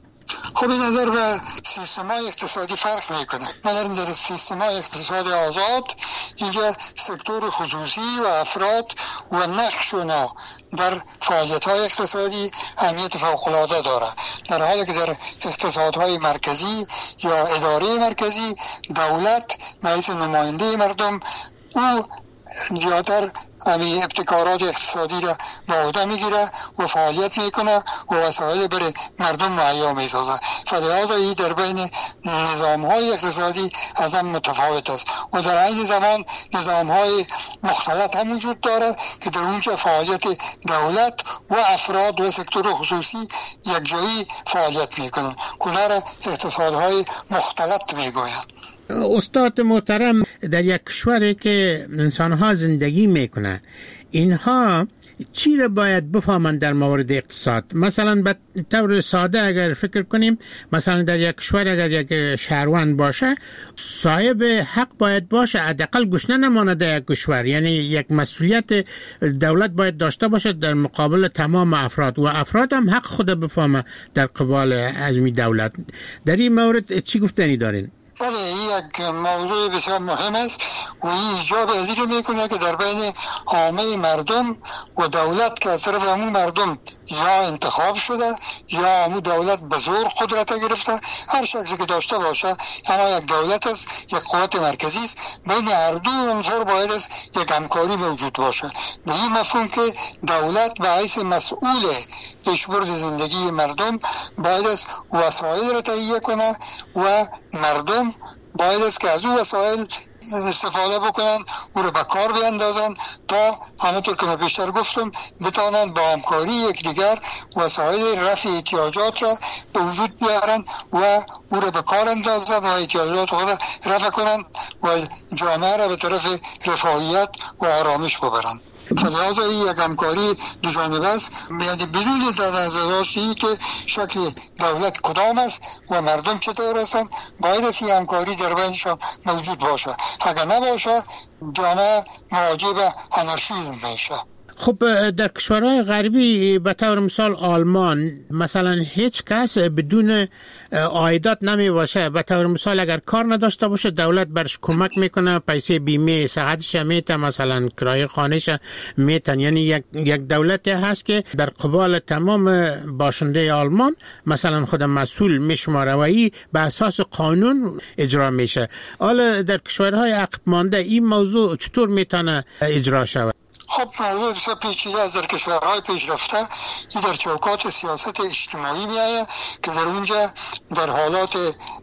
Speaker 17: خب این نظر به سیستم های اقتصادی فرق میکنه. ما در سیستم های اقتصادی آزاد اینجا سکتور خصوصی و افراد و نقش اونا در فعالیت های اقتصادی اهمیت فوق العاده داره، در حالی که در اقتصادهای مرکزی یا اداره مرکزی دولت مثل نماینده مردم او زیادتر امی ابتکارات اقتصادی را به عهده میگیره و فعالیت میکنه و وسایل برای مردم مهیا میسازه. فلذا این در بین نظام های اقتصادی از هم متفاوت است و در این زمان نظام های مختلط هم وجود داره که در اونجا فعالیت دولت و افراد و سکتور خصوصی یک جایی فعالیت میکنن. کنار اقتصادهای مختلط میگویند.
Speaker 16: استاد محترم، در یک کشوری که انسانها زندگی میکنه اینها چی را باید بفهمند در مورد اقتصاد؟ مثلا به طور ساده اگر فکر کنیم، مثلا در یک کشور اگر یک شهروند باشه صاحب حق باید باشه، حداقل گشنه نمانه در یک کشور، یعنی یک مسئولیت دولت باید داشته باشه در مقابل تمام افراد و افراد هم حق خود بفهمه در قبال ازمی دولت. در این مورد چی گفتنی دارین؟
Speaker 17: بله، این یک موضوع بسیار مهم است و این ایجاب از این میکنه که در بین عامه مردم و دولت که از طرف همون مردم یا انتخاب شده یا همون دولت به زور قدرت گرفته، هر شکلی که داشته باشه، اما یک دولت است، یک قوت مرکزی است، بین هر دو عنصر باید است یک همکاری موجود باشه. به این مفهوم که دولت به حیث مسئول پیشبرد زندگی مردم باید است وسایل را تهیه کنه و مردم باید است که از او وسایل استفاده بکنن، او رو به کار بیندازن تا همونطور که من بیشتر گفتم بتانن با همکاری یکدیگر وسایل رفع احتیاجات را به وجود بیارن و او رو به کار اندازن و احتیاجات خود رفع کنن و جامعه را به طرف رفاهیت و آرامش ببرن. فلحاظ این یک همکاری دو جانبه است، یعنی بدون در نظر داشتی که شکل دولت کدام است و مردم چطور هستند، باید از این همکاری در بینشان موجود باشه. اگر نباشه جامعه مواجه به آنارشیسم میشه.
Speaker 16: خب در کشورهای غربی به طور مثال آلمان مثلا هیچ کس بدون عایدات نمی باشه. به طور مثال اگر کار نداشته باشه دولت برش کمک میکنه، پیسه بیمه صحتش میته، مثلا کرایه خانهش میتن. یعنی یک یک دولت هست که در قبال تمام باشنده آلمان مثلا خود مسئول میشماره و این به اساس قانون اجرا میشه. حالا در کشورهای عقب مانده این موضوع چطور میتونه اجرا شود؟
Speaker 17: خب موضوع بسیار پیچیده از در کشورهای پیشرفته این در چوکات سیاست اجتماعی میآید که در اونجا در حالات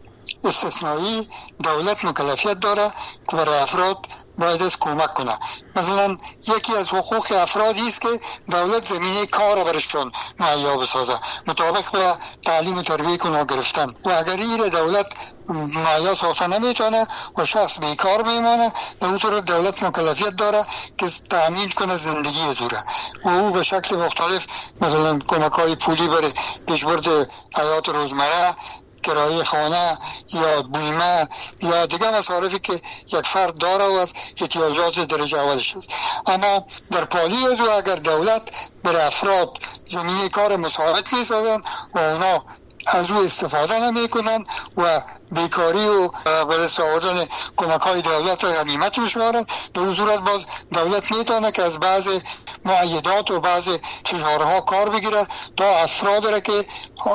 Speaker 17: استثنایی دولت مکلفیت داره که برای افراد باید از کمک کنه. مثلا یکی از حقوق افرادی است که دولت زمینه کار برشون مهیا بسازه مطابق با تعلیم و تربیت کنه گرفتن و اگر این دولت مهیا ساخته نمیتونه و شخص بیکار میمانه، به اون طور دولت مکلفیت داره که تامین کنه زندگی دوره و او به شکل مختلف مثلا کمک های پولی برای پیشبرد حیات روزمره، کرایه خانه یا بیمه یا دیگه مصارفی که یک فرد داره و از احتیاجات درجه اولش است. اما در پالی از او اگر دولت برای افراد زمینه کار مساعد میسازن و اونا از او استفاده نمی کنن و بیکاری و به دست آوردن کمک های دولت را غنیمت میشمارن، در اون صورت باز دولت میتونه که از بعض معیدات و بعض فشارها کار بگیره تا افراد را که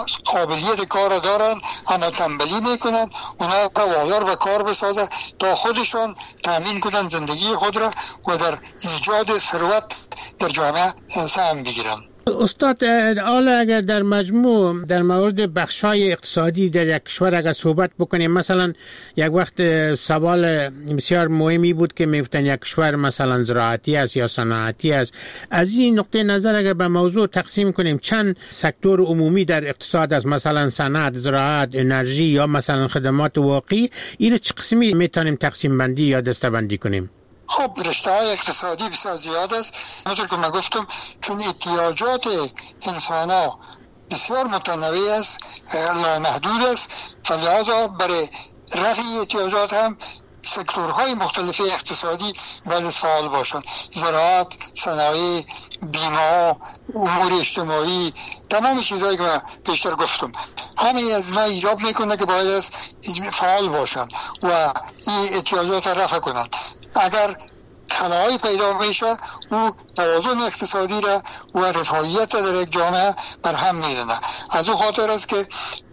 Speaker 17: قابلیت کار دارن اما تنبلی میکنن اونا را وادار به کار بسازه تا خودشان تامین کنن زندگی خود را و در ایجاد ثروت در جامعه سهم بگیرن.
Speaker 16: استاد، حالا اگر در مجموع در مورد بخش‌های اقتصادی در یک کشور اگر صحبت بکنیم، مثلا یک وقت سوال بسیار مهمی بود که می‌گفتن یک کشور مثلا زراعتی است یا صنعتی است. از این نقطه نظر اگر به موضوع تقسیم کنیم چند سکتور عمومی در اقتصاد است، مثلا صنعت، زراعت، انرژی یا مثلا خدمات واقعی، این چه قسمی میتونیم تقسیم بندی یا دسته‌بندی کنیم؟
Speaker 17: خب رشته های اقتصادی بسیار زیاد است. همونطور که من گفتم چون احتیاجات انسان ها بسیار متنوع است، نامحدود است، فلذا برای رفع احتیاجات هم سکتورهای مختلف اقتصادی باید فعال باشند. زراعت، صنایع، بیمه، امور اجتماعی، تمام چیزهایی که من بیشتر گفتم همه از اینا ایجاب میکنه که باید فعال باشند و این احتیاجات رفع کنند. اگر خلاهایی پیدا میشه او توازن اقتصادی را و رفاهیت را در یک جامعه برهم میزنه. از او خاطر است که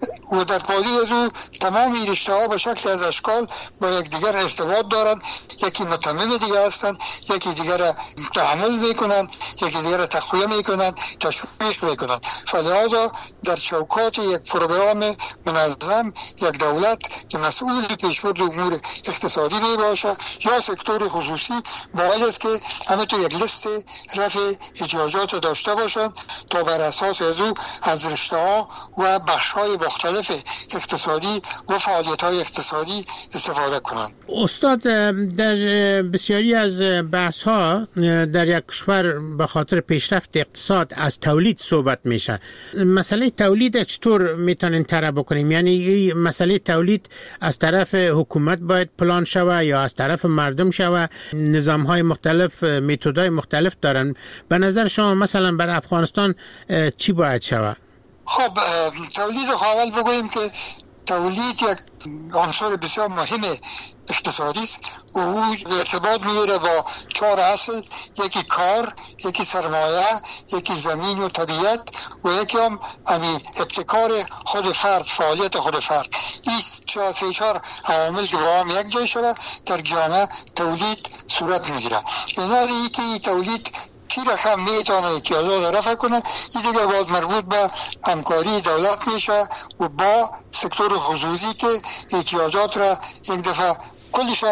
Speaker 17: و در پالی از او تمام این رشته ها به شکل از اشکال با یک دیگر ارتباط دارند، یکی متمم دیگر هستند، یکی دیگر را تحمل میکنند، یکی دیگر را تقویه میکنند، تشویق میکنند. فلذا در چوکات یک پروگرام منظم یک دولت که مسئول پیشبرد امور اقتصادی می باشه یا سکتور خصوصی باید است که همه تو یک لیست رفع احتیاجات داشته باشند تا بر اساس از او از رشته ها و بخش های مختلف اقتصادی و فعالیت های اقتصادی استفاده کنند.
Speaker 16: استاد، در بسیاری از بحث ها در یک کشور به خاطر پیشرفت اقتصاد از تولید صحبت میشه. مسئله تولید چطور میتونین طرح بکنیم؟ یعنی مسئله تولید از طرف حکومت باید پلان شوه یا از طرف مردم شوه؟ نظام های مختلف، متدهای مختلف دارن. به نظر شما مثلا برای افغانستان چی باید شوه؟
Speaker 17: خب تولید اول بگوییم که تولید یک عنصر بسیار مهم اقتصادی است و او ارتباط میگیره با چهار اصل: یکی کار، یکی سرمایه، یکی زمین و طبیعت و یکی هم امی ابتکار خود فرد، فعالیت خود فرد. این چهار سه چهار عوامل که با هم یک جای شده در جامعه تولید صورت میگیره. اینا ای که این تولید کی رقم میتونه احتیاجات رفع کنه، این دیگه باز مربوط به همکاری دولت میشه و با سکتور خصوصی که احتیاجات را یک دفعه کلش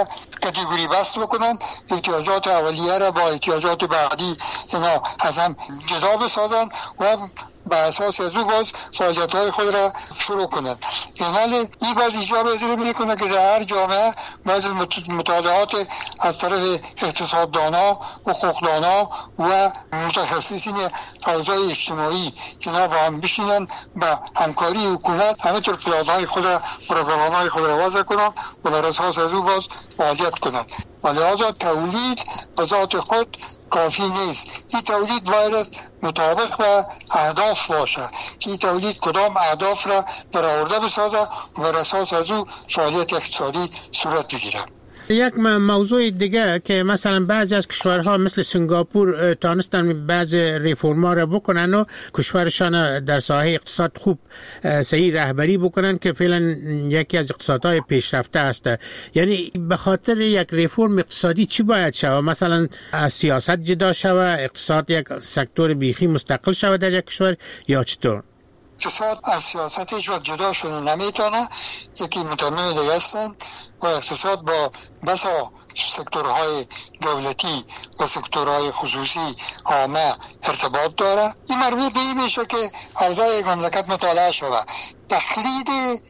Speaker 17: کاتگوری بست بکنن، احتیاجات اولیه را با احتیاجات بعدی اینا از هم جدا بسازن و به اساس از او باز فعالیت های خود را شروع کنند. این حال این باز ایجاب ازیر میکنه که در هر جامعه باید مطالعات از طرف اقتصاددانا، حقوقدانا و متخصصین اوضاع اجتماعی اینا با هم بشینن با همکاری حکومت همینطور پیادهای خود را پروگرام‌های خود را وضع کنند و بر اساس از او باز فعالیت کنند. و لحاظا تولید به ذات خود کافی نیست. این تولید باید مطابق به اهداف باشه که این تولید کدام اهداف را برآورده بسازه و بر اساس از او فعالیت اقتصادی صورت بگیره.
Speaker 16: یک موضوع دیگه که مثلا بعضی از کشورها مثل سنگاپور تانستن بعض ریفورم‌ها را بکنن و کشورشان در ساحه اقتصاد خوب صحیح رهبری بکنن که فعلا یکی از اقتصادهای پیشرفته است. یعنی به خاطر یک ریفورم اقتصادی چی باید شود؟ مثلا از سیاست جدا شود، اقتصاد یک سکتور بیخی مستقل شود در یک کشور یا چطور؟
Speaker 17: اقتصاد از سیاست هیچ وقت جدا شده نمیتونه، یکی متمم دیگه هستن و اقتصاد با بسا سکتورهای دولتی و سکتورهای خصوصی عامه ارتباط داره. این مربوط به این میشه که اوضاع یک مملکت مطالعه شود. تقلید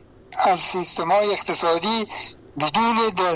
Speaker 17: از سیستم‌های اقتصادی بدون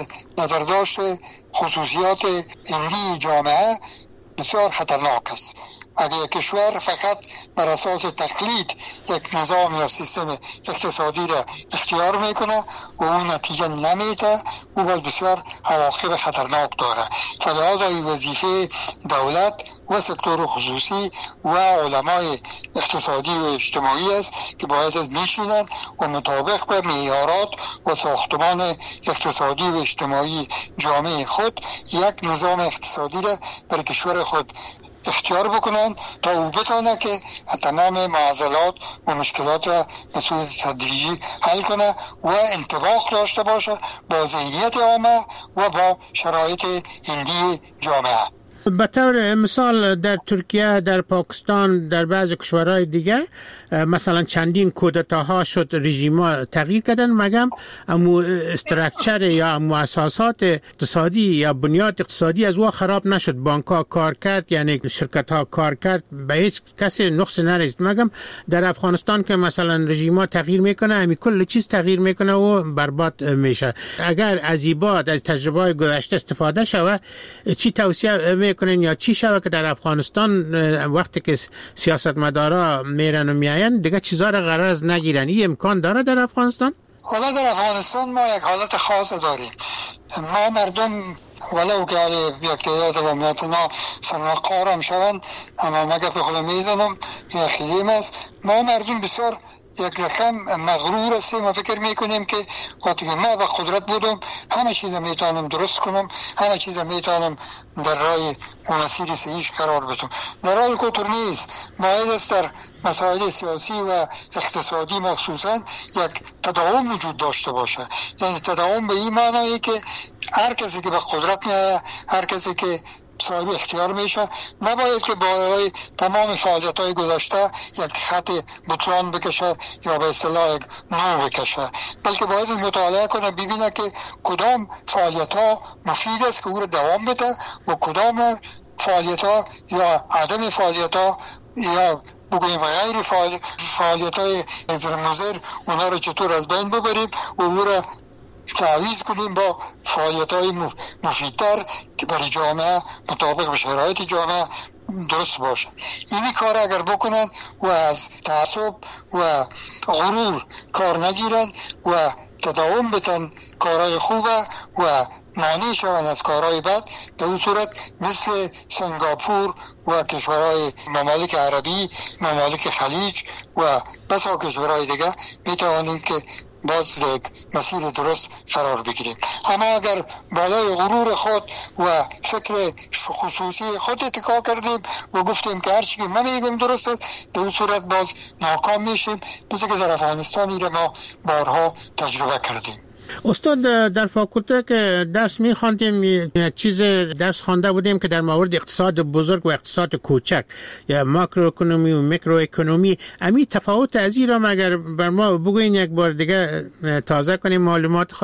Speaker 17: نظرداشت خصوصیات عمدی جامعه بسیار خطرناک است. اگر یک کشور فقط بر اساس تقلید یک نظام یا سیستم اقتصادی را اختیار میکنه و اون نتیجه نمیده، او باز بسیار عواقب خطرناک داره. لذا این وظیفه دولت و سکتور خصوصی و علمای اقتصادی و اجتماعی است که باید میشینن و مطابق به معیارات و ساختمان اقتصادی و اجتماعی جامعه خود یک نظام اقتصادی را برای کشور خود اختیار بکنن تا او بتونه که تمام معضلات و مشکلات را به صورت تدریجی حل کنه و انطباق داشته باشه با ذهنیت عامه و با شرایط عمدی جامعه.
Speaker 16: به طور مثال در ترکیه، در پاکستان، در بعضی کشورهای دیگر مثلا چندین کودتاها شد، رژیم‌ها تغییر کردن، مگم امو استراکچر یا امو اساسات اقتصادی یا بنیاد اقتصادی از او خراب نشد. بانک‌ها کار کرد، یعنی شرکت‌ها کار کرد، به هیچ کسی نقص نرسید. مگم در افغانستان که مثلا رژیم‌ها تغییر میکنه، همین کل چیز تغییر میکنه و برباد میشه. اگر از این بعد از تجربه‌های گذشته استفاده شود، چی توصیه میکنین یا چی شود که در افغانستان وقتی که سیاستمدارا میرن و میان دیگه چیزا را قرار نگیرن؟ این امکان داره در افغانستان؟
Speaker 17: حالا در افغانستان ما یک حالت خاص داریم. ما مردم ولو که یک تعداد و متنا سنوقار هم شوند، اما مگه به خود میزنم یک خیلیم است. ما مردم بسیار یک رقم مغرور هستیم و فکر میکنیم که وقتی که ما به قدرت بودم همه چیز میتونم درست کنم، همه چیز میتونم در راه مسیر صحیح قرار بدم. در حال که طور نیست. باید است در مسائل سیاسی و اقتصادی مخصوصا یک تداوم وجود داشته باشه. یعنی تداوم به این معنی که هر کسی که به قدرت میاد، هر کسی که صاحب اختیار میشه، نباید که برای تمام فعالیت های گذشته یک خط بطلان بکشه یا به اصطلاح یک نو بکشه، بلکه باید مطالعه کنه ببینه که کدام فعالیت ها مفید است که او رو دوام بده و کدام فعالیت ها یا عدم فعالیت ها یا بگویم غیر فعالیت های مضر اونا رو چطور از بین ببریم و او رو تعویض کنیم با فعالیت های مفیدتر که برای جامعه مطابق به شرایط جامعه درست باشه. اینی کار اگر بکنن و از تعصب و غرور کار نگیرن و تداوم بتن کارهای خوبه و معنی شوند از کارهای بد، در اون صورت مثل سنگاپور و کشورهای ممالک عربی، ممالک خلیج و بسا کشورهای دیگه میتوانیم که باز یک مسیر درست قرار بگیریم. اما اگر بالای غرور خود و فکر خصوصی خود اتکا کردیم و گفتیم که هرچی که من میگم درسته، در اون صورت باز ناکام میشیم، مثل که در افغانستانی را ما بارها تجربه کردیم.
Speaker 16: استاد، در فاکولته که درس می‌خواندیم یک چیز درس خوانده بودیم که در مورد اقتصاد بزرگ و اقتصاد کوچک یا ماکرو اکونومی و میکرو اکونومی، امی تفاوت از این را مگر بر ما بگوین یک بار دیگه تازه کنیم معلومات خدا؟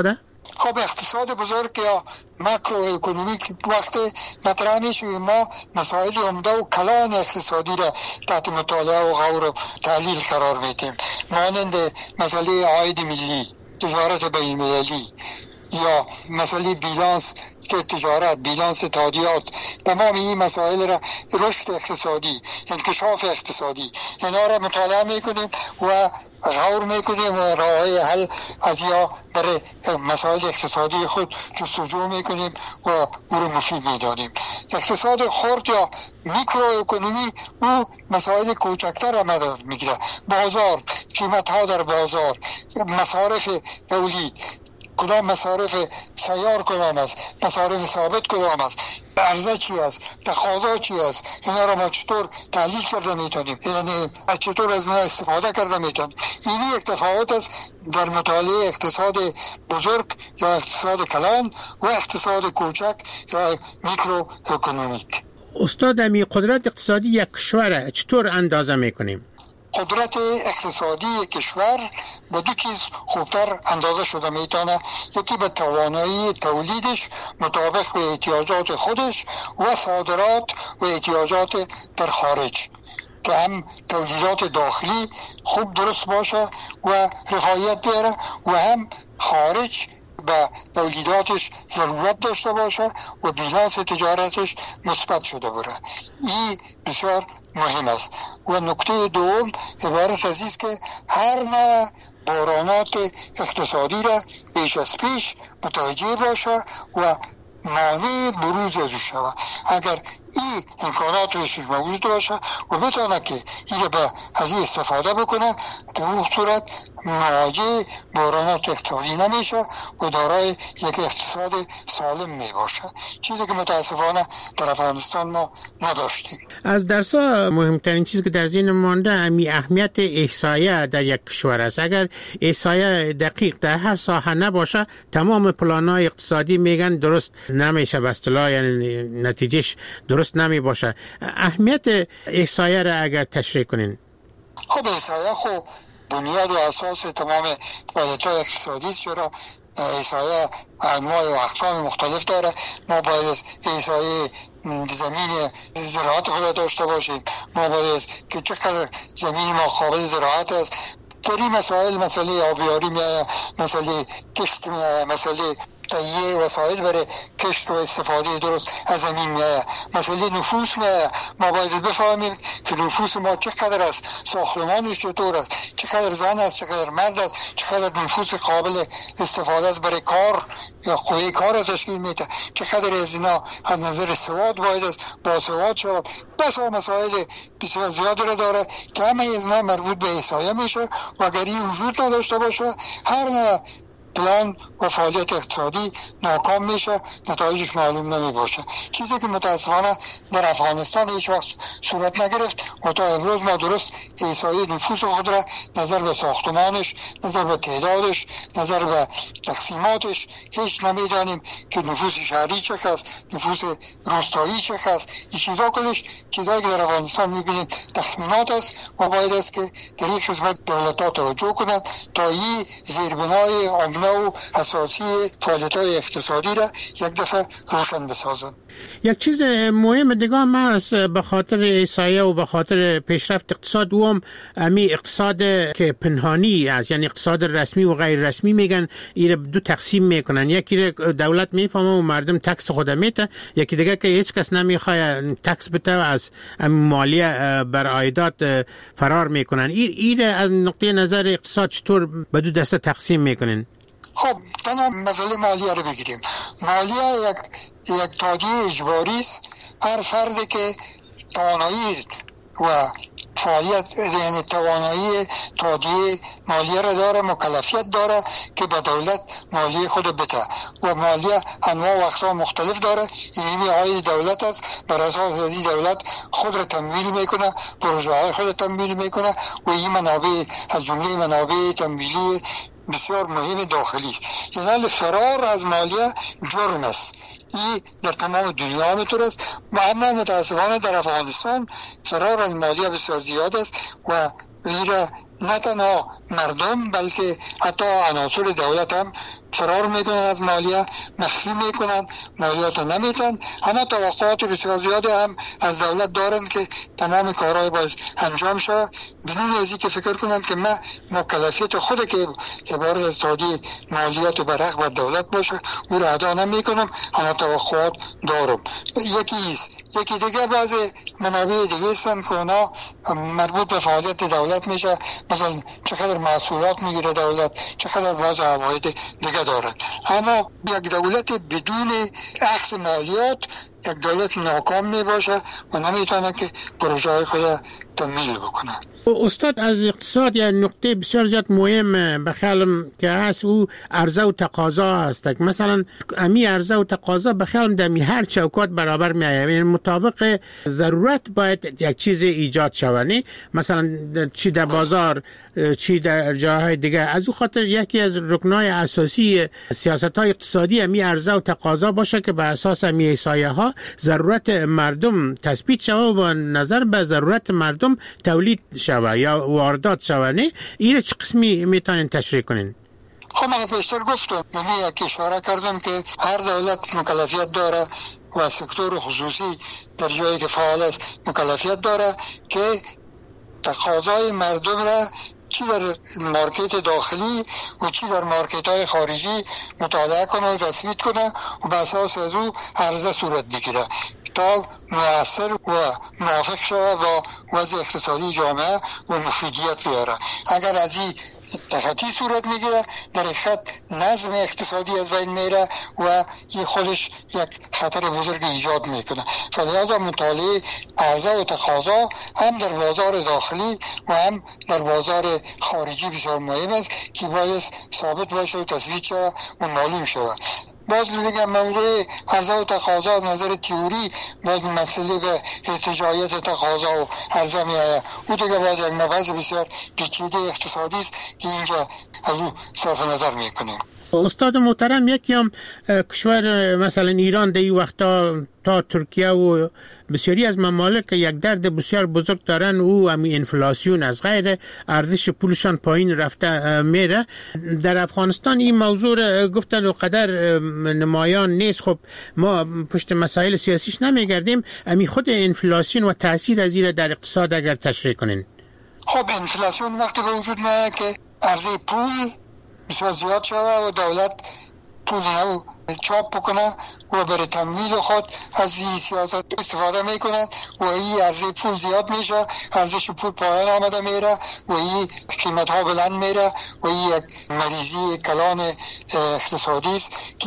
Speaker 17: خب اقتصاد بزرگ یا ماکرو اکونومیک وقت مطرح میشه ما مسائل عمده و کلان اقتصادی را تحت مطالعه و غور و تحلیل قرار میدیم، مانند مسئله عاید ملی، تجارت بین‌المللی یا مسئله بیلانس که تجارت، بیلانس تادیات، تمام این مسائل را رشد اقتصادی، انکشاف اقتصادی اینا را مطالعه میکنیم و غور میکنیم و راههای حل از یا برای مسائل اقتصادی خود جستجو میکنیم و او را مفید میدانیم. اقتصاد خرد یا میکرو اکونومی او مسائل کوچکتر را مدد میگیره، بازار، قیمت ها در بازار، مصارف تولید، کدام مصارف سیار کدام است، مصارف ثابت کدام است، عرضه چی است، تقاضا چی است، اینا را ما چطور تحلیل کرده میتونیم، یعنی چطور از اینا استفاده کرده میتونیم. اینی یک تفاوت است در مطالعه اقتصاد بزرگ یا اقتصاد کلان و اقتصاد کوچک یا میکرو اکونومیک.
Speaker 16: استاد، امی قدرت اقتصادی یک کشور چطور اندازه میکنیم؟
Speaker 17: قدرت اقتصادی کشور با دو چیز خوبتر اندازه شده میتونه، یکی به توانایی تولیدش مطابق به احتیاجات خودش و صادرات و احتیاجات در خارج، که هم تولیدات داخلی خوب درست باشه و رفاهیت بیاره و هم خارج به تولیداتش ضرورت داشته باشه و بیلانس تجارتش مثبت شده بره. این بسیار مهم است. و نکته دوم عبارت از است که هر نوع بحرانات اقتصادی را پیش از پیش متوجه باشه و مانع بروز از شود. اگر این امکانات روش موجود باشه و بتونه که این به از این استفاده بکنه، در اون صورت مواجه بحرانات اقتصادی نمیشه و دارای یک اقتصاد سالم می باشه، چیزی که متاسفانه در افغانستان ما نداشتیم.
Speaker 16: از درس‌ها مهمترین چیزی که در ذهن مانده امی اهمیت احصایه در یک کشور است. اگر احصایه دقیق در هر ساحه نباشه، تمام پلان‌های اقتصادی میگن درست نمیشه، به اصطلاح یعنی نتیجهش درست نمی باشه. اهمیت احصایه را اگر تشریح کنین.
Speaker 17: خب احصایه خب بنیاد و اساس تمام فعالیت‌های اقتصادی است، چرا احصایه انواع و اقسام مختلف داره. ما باید احصایه زمین زراعت خود داشته باشیم، ما باید که چقدر زمین ما قابل زراعت است. در این مسائل مسئله آبیاری میآید، مسئله کشت میآید، مسئله تهیه وسایل برای کشت و استفاده درست از زمین میآید، مسئله نفوس میآید. ما باید بفهمیم که نفوس ما چقدر است، ساختمانش چطور است، چقدر زن است، چقدر مرد است، چقدر نفوس قابل استفاده است برای کار یا قوه کار تشکیل میده، چقدر از اینا از نظر سواد باید است با سواد شود. بس مسائل بسیار زیادی را داره که همه از اینا مربوط به احصایه میشه و اگر این وجود نداشته باشه هر نوع پلان و فعالیت اقتصادی ناکام میشه، نتایجش معلوم نمی باشه. چیزی که متاسفانه در افغانستان هیچ وقت صورت نگرفت و تا امروز ما درست احصایه نفوس خود را نظر به ساختمانش، نظر به تعدادش، نظر به تقسیماتش هیچ نمیدانیم که نفوس شهری چه است، نفوس روستایی چه است. این چیزا کلش چیزایی که در افغانستان میبینیم تخمینات است و باید است که در این قسمت دولت‌ها توجه کنند تا این زیربنای عمده و اساسی فعالیت‌های اقتصادی را یک دفعه روشن بسازند.
Speaker 16: یک چیز مهم دیگه هم هست به خاطر احصایه و به خاطر پیشرفت اقتصاد، و هم امی اقتصاد که پنهانی است، یعنی اقتصاد رسمی و غیر رسمی میگن. این دو تقسیم میکنن، یکی دولت میفهمه و مردم تکس خود میته، یکی دیگه که هیچ کس نمیخواد تکس بده از مالیه بر عایدات فرار میکنن. این این از نقطه نظر اقتصاد چطور به دو دسته تقسیم میکنن؟
Speaker 17: خب تنها مسئله مالیه رو بگیریم. مالیه یک یک تادیه اجباری است. هر فردی که توانایی و فعالیت یعنی توانایی تادیه مالیه را داره، مکلفیت داره که به دولت مالیه خود بده و مالیه انواع و اقسام مختلف داره. این عاید دولت است، بر اساس این دولت خود را تمویل میکنه، پروژه های خود را تمویل میکنه و این منابع از جمله منابع تمویلی بسیار مهم داخلی است. یعنی فرار از مالیه جرم است. این در تمام دنیا همینطور است و اما متاسفانه در افغانستان فرار از مالیه بسیار زیاد است و این را نه تنها مردم بلکه حتی عناصر دولت هم فرار میکنن از مالیه، مخفی میکنن، مالیات رو نمیتن. همه توقعات بسیار زیاده هم از دولت دارن که تمام کارهای باید انجام شد، بدون از که فکر کنن که ما مکلفیت خود که عبارت از تادی مالیات و برق و دولت باشه او را ادا نمیکنم، همه توقعات دارم. یکی ایست. یکی دیگه بعضی منابع دیگه هستن که اونا مربوط به فعالیت دولت میشه، مثلا چقدر محصولات میگیره دولت، چقدر بعض عواید دیگه دارد. اما یک دولت بدون اخذ مالیات یک دولت ناکام میباشه و نمیتونه که پروژه های خود تکمیل بکنه.
Speaker 16: استاد، از اقتصاد یا نقطه بسیار زیاد مهم به خیالم که هست او عرضه و تقاضا هست. مثلا امی عرضه و تقاضا به خیالم در هر چوکات برابر می آید، یعنی مطابق ضرورت باید یک چیز ایجاد شود، مثلا چی در بازار چی در جاهای دیگه. از او خاطر یکی از رکنهای اساسی سیاست های اقتصادی امی عرضه و تقاضا باشه که به اساس امی احصایه ها ضرورت مردم تثبیت شود و با نظر به ضرورت مردم تولید شود یا واردات شود. نه این چه قسمی میتونین تشریح کنین؟
Speaker 17: خب من پیشتر گفتم، من یک اشاره کردم که هر دولت مکلفیت داره و سکتور خصوصی در جایی که فعال است مکلفیت داره که تقاضای مردم را چی در مارکت داخلی و چی در مارکت های خارجی مطالعه کنه و تثبیت کنه و به اساس از او عرضه صورت بگیره تا مؤثر و موافق شود با وضع اقتصادی جامعه و مفیدیت بیاره. اگر از این تخطی صورت میگیره در حقیقت نظم اقتصادی از بین میره و این خودش یک خطر بزرگ ایجاد میکنه. فلذا مطالعه عرضه و تقاضا هم در بازار داخلی و هم در بازار خارجی بسیار مهم است که باید ثابت باشه و تثبیت شود و معلوم شود. باز دیگه موضوع عرضه و تقاضا از نظر تئوری باز مسئله به احتجاجیت تقاضا و عرضه می آید. او دیگه باز یک مبحث بسیار پیچیده اقتصادی است که اینجا از او صرف نظر میکنیم.
Speaker 16: استاد محترم، یکی هم کشور مثلا ایران در این وقتا تا ترکیه و بسیاری از ممالک یک درد بسیار بزرگ دارن، او همی انفلاسیون از غیر ارزش پولشان پایین رفته میره. در افغانستان این موضوع گفتن و قدر نمایان نیست. خب ما پشت مسائل سیاسیش نمیگردیم، همی خود انفلاسیون و تاثیر از این در اقتصاد اگر تشریح کنین.
Speaker 17: خب انفلاسیون وقتی به وجود میاد که عرضه پول بسیار زیاد شده و دولت پول نو چاپ بکنه و برای تمویل خود از این سیاست استفاده میکنه و این عرضه پول زیاد میشه، ارزش پول پایین آمده میره و این قیمت ها بلند میره و این یک مریضی کلان اقتصادی است که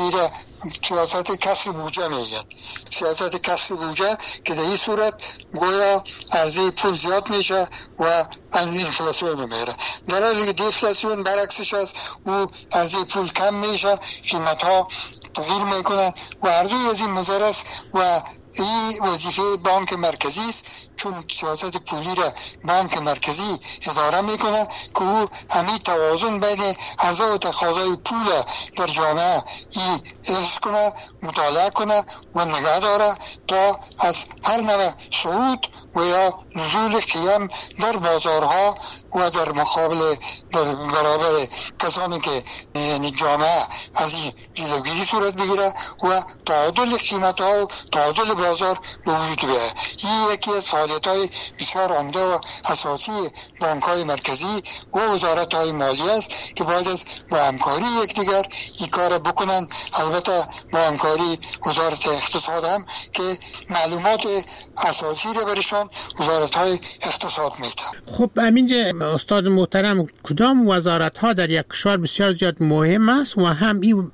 Speaker 17: سیاست کسر بودجه میگن. سیاست کسر بودجه که در این صورت گویا عرضه پول زیاد میشه و انفلاسیون میره، در حالی که دیفلاسیون برعکسش است، او عرضه پول کم میشه، قیمت ها تغییر میکنه و هر دوی از این مضر است و این وظیفه بانک مرکزی است، چون سیاست پولی را بانک مرکزی اداره میکنه که او همین توازن بین عرضه و تقاضای پول در جامعه ای حفظ کنه، مطالعه کنه و نگه داره تا از هر نوع صعود و یا نزول قیم در بازارها و در مقابل در برابر کسانی که یعنی جامعه از این جلوگیری صورت بگیره و تعادل قیمت ها و تعادل بازار به وجود بیاید. این یکی از فعالیت های بسیار عمده و اساسی بانک های مرکزی و وزارت های مالی است که باید از با همکاری یکدیگر این کار بکنن. البته با همکاری وزارت اقتصاد هم که معلومات اساسی را برشان وزارت های اقتصاد میده.
Speaker 16: خب همینجا استاد محترم، کدام وزارت ها در یک کشور بسیار زیاد مهم است و هم این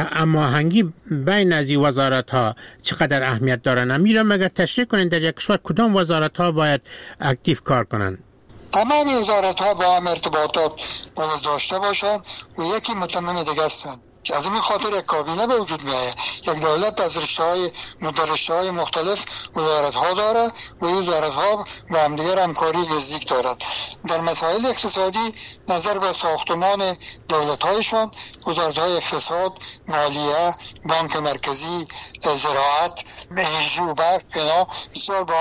Speaker 16: هماهنگی بین از این وزارت ها چقدر اهمیت دارن؟ امیرا مگر تشریح کنین در یک کشور کدام وزارت ها باید اکتیو کار کنن؟
Speaker 17: تمام وزارت ها با هم ارتباطات باید داشته باشند و یکی متمم دیگه هستند. از این خاطر یک کابینه به وجود می آید. یک دولت از رشته های رشته های مختلف وزارت ها داره و این وزارت ها با هم دیگر همکاری نزدیک دارد. در مسائل اقتصادی نظر به ساختمان دولت هایشان وزارت های اقتصاد، مالیه، بانک مرکزی، زراعت، انرژی و برق اینا بسیار با هم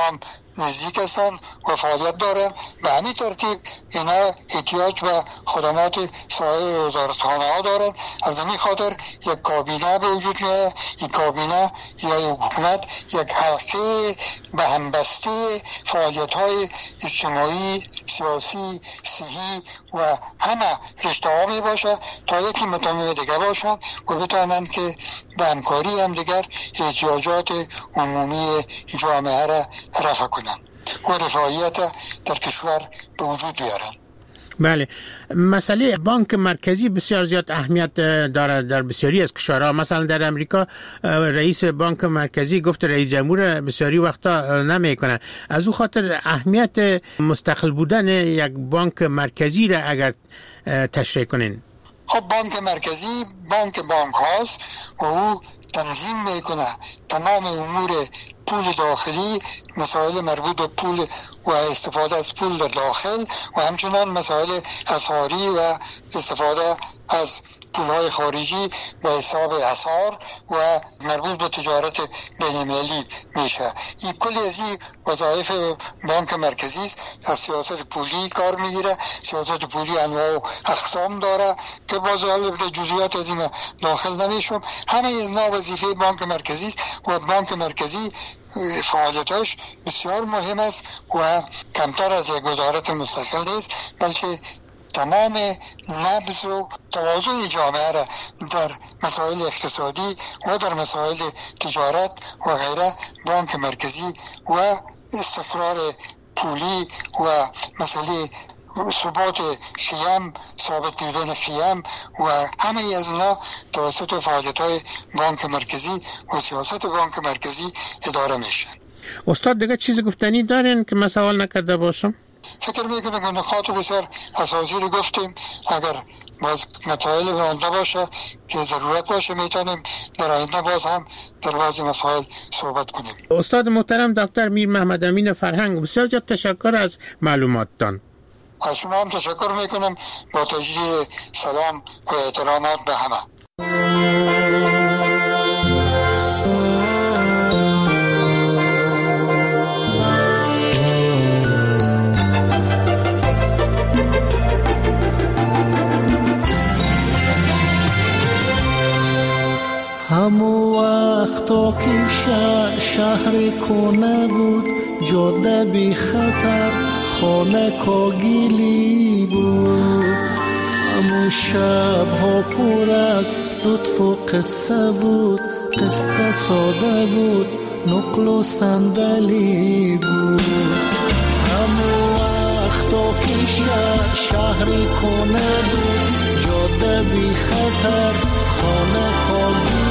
Speaker 17: نزدیک هستند و فعالیت دارند. به همین ترتیب اینا احتیاج به خدمات سایر وزارتخانه ها دارند. از همین خاطر یک کابینه به وجود میاد. این کابینه یا یک حکومت یک حلقه به همبسته فعالیت های اجتماعی، سیاسی، صحی و همه رشته ها می باشه تا یکی متمم دیگه باشند و بتوانند که به همکاری هم دیگر احتیاجات عمومی جامعه را رفع کنند و رفاهیت در کشور به وجود بیارند.
Speaker 16: بله، مسئله بانک مرکزی بسیار زیاد اهمیت دارد در بسیاری از کشورها. مثلا در امریکا رئیس بانک مرکزی گفت رئیس جمهور بسیاری وقتا نمیکنه. از او خاطر اهمیت مستقل بودن یک بانک مرکزی را اگر تشریح کنین.
Speaker 17: خب بانک مرکزی بانک بانک هاست و او تنظیم میکنه تمام امور پول داخلی، مسائل مربوط به پول و استفاده از پول در داخل و همچنان مسائل اسعاری و استفاده از پولهای خارجی به حساب اسعار و مربوط به تجارت بین‌المللی میشه. این کلی از این وظایف بانک مرکزی است. از سیاست پولی کار میگیره. سیاست پولی انواع و اقسام داره که باز حالا به جزئیات از این داخل نمیشم. همه اینا وظیفه بانک مرکزی است و بانک مرکزی فعالیتاش بسیار مهم است و کمتر از یک وزارت مستقل نیست، بلکه تمام نبض و توازن جامعه را در مسائل اقتصادی و در مسائل تجارت و غیره بانک مرکزی و استقرار پولی و مسئله ثبات خیام، ثابت بودن خیام و همه از اینا توسط فعالیت‌های بانک مرکزی و سیاست بانک مرکزی اداره میشه.
Speaker 16: استاد دیگه چیز گفتنی دارین که من سوال نکرده باشم؟
Speaker 17: فکر میکنم که نکات بسیار اساسی رو گفتیم. اگر باز مسائل مانده باشه که ضرورت باشه میتونیم در آینده باز هم در بعض مسائل صحبت کنیم.
Speaker 16: استاد محترم دکتر میر محمد امین فرهنگ، بسیار زیاد تشکر از معلوماتتان.
Speaker 17: از شما هم تشکر میکنم با تجدید سلام و احترامات به همه.
Speaker 18: همو وقتا که شهر, شهر کنه بود، جاده بی خطر، خانه کاگیلی بود. همو شب ها پر از لطف و قصه بود، قصه ساده بود، نقل و صندلی بود. همو وقتا که شهر, شهر کنه بود، جاده بی خطر، خانه کاگیلی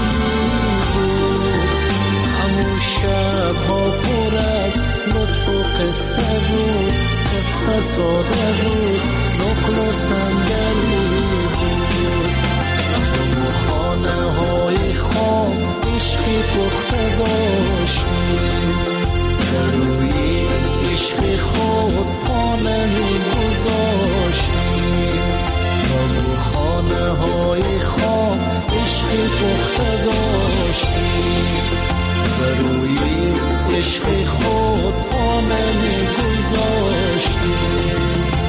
Speaker 18: شب ها پر از لطف و قصه بود، قصه ساده بود، نقل و صندلی بود. و خانه های خام عشقی پخته داشتیم، در روی عشق خود پانه می گذاشتیم. و خانه های خام عشقی پخته داشتیم، روی عشق خود آمه می گذاشتیم.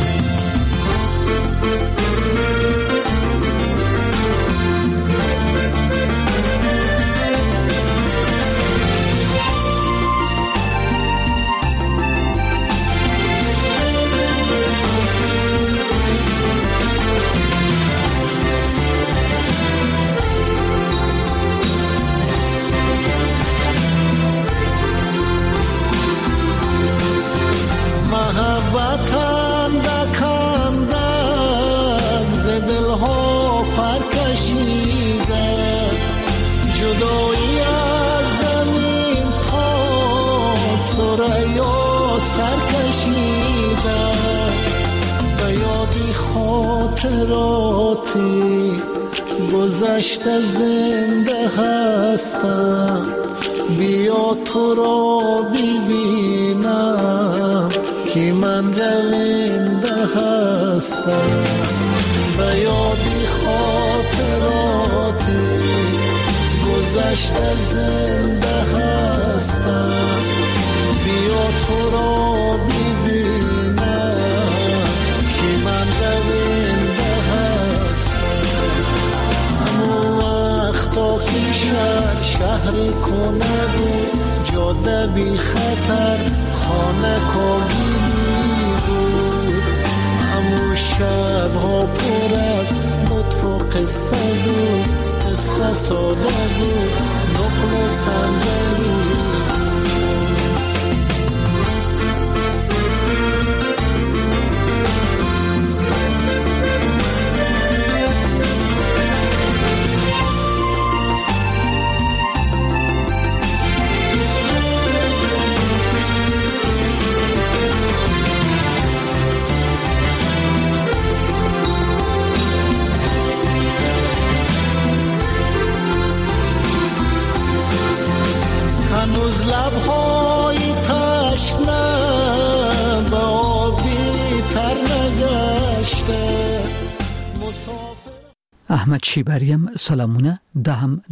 Speaker 18: محبتان دکندم ز دلها پر کشیده، جدایی از زمین تا ثریا سر کشیده. به یادی خاطراتی گذشته زنده هستم، بیا تو را ببینم که من رونده هستم. به یادی خاطراتی گذشته زنده هستم، بیا بیا تو را ببینم که من رونده هستم. همون وقتا که شهر شهر کنه بود، جاده بی خطر خانه کاگیلی بود. همون شب ها پر از لطف و قصه بود، قصه ساده بود، نقل و صندلی هنوز لبهای تشنه به آبی تر نگشته.
Speaker 19: احمد شیبریم سلامونه دهم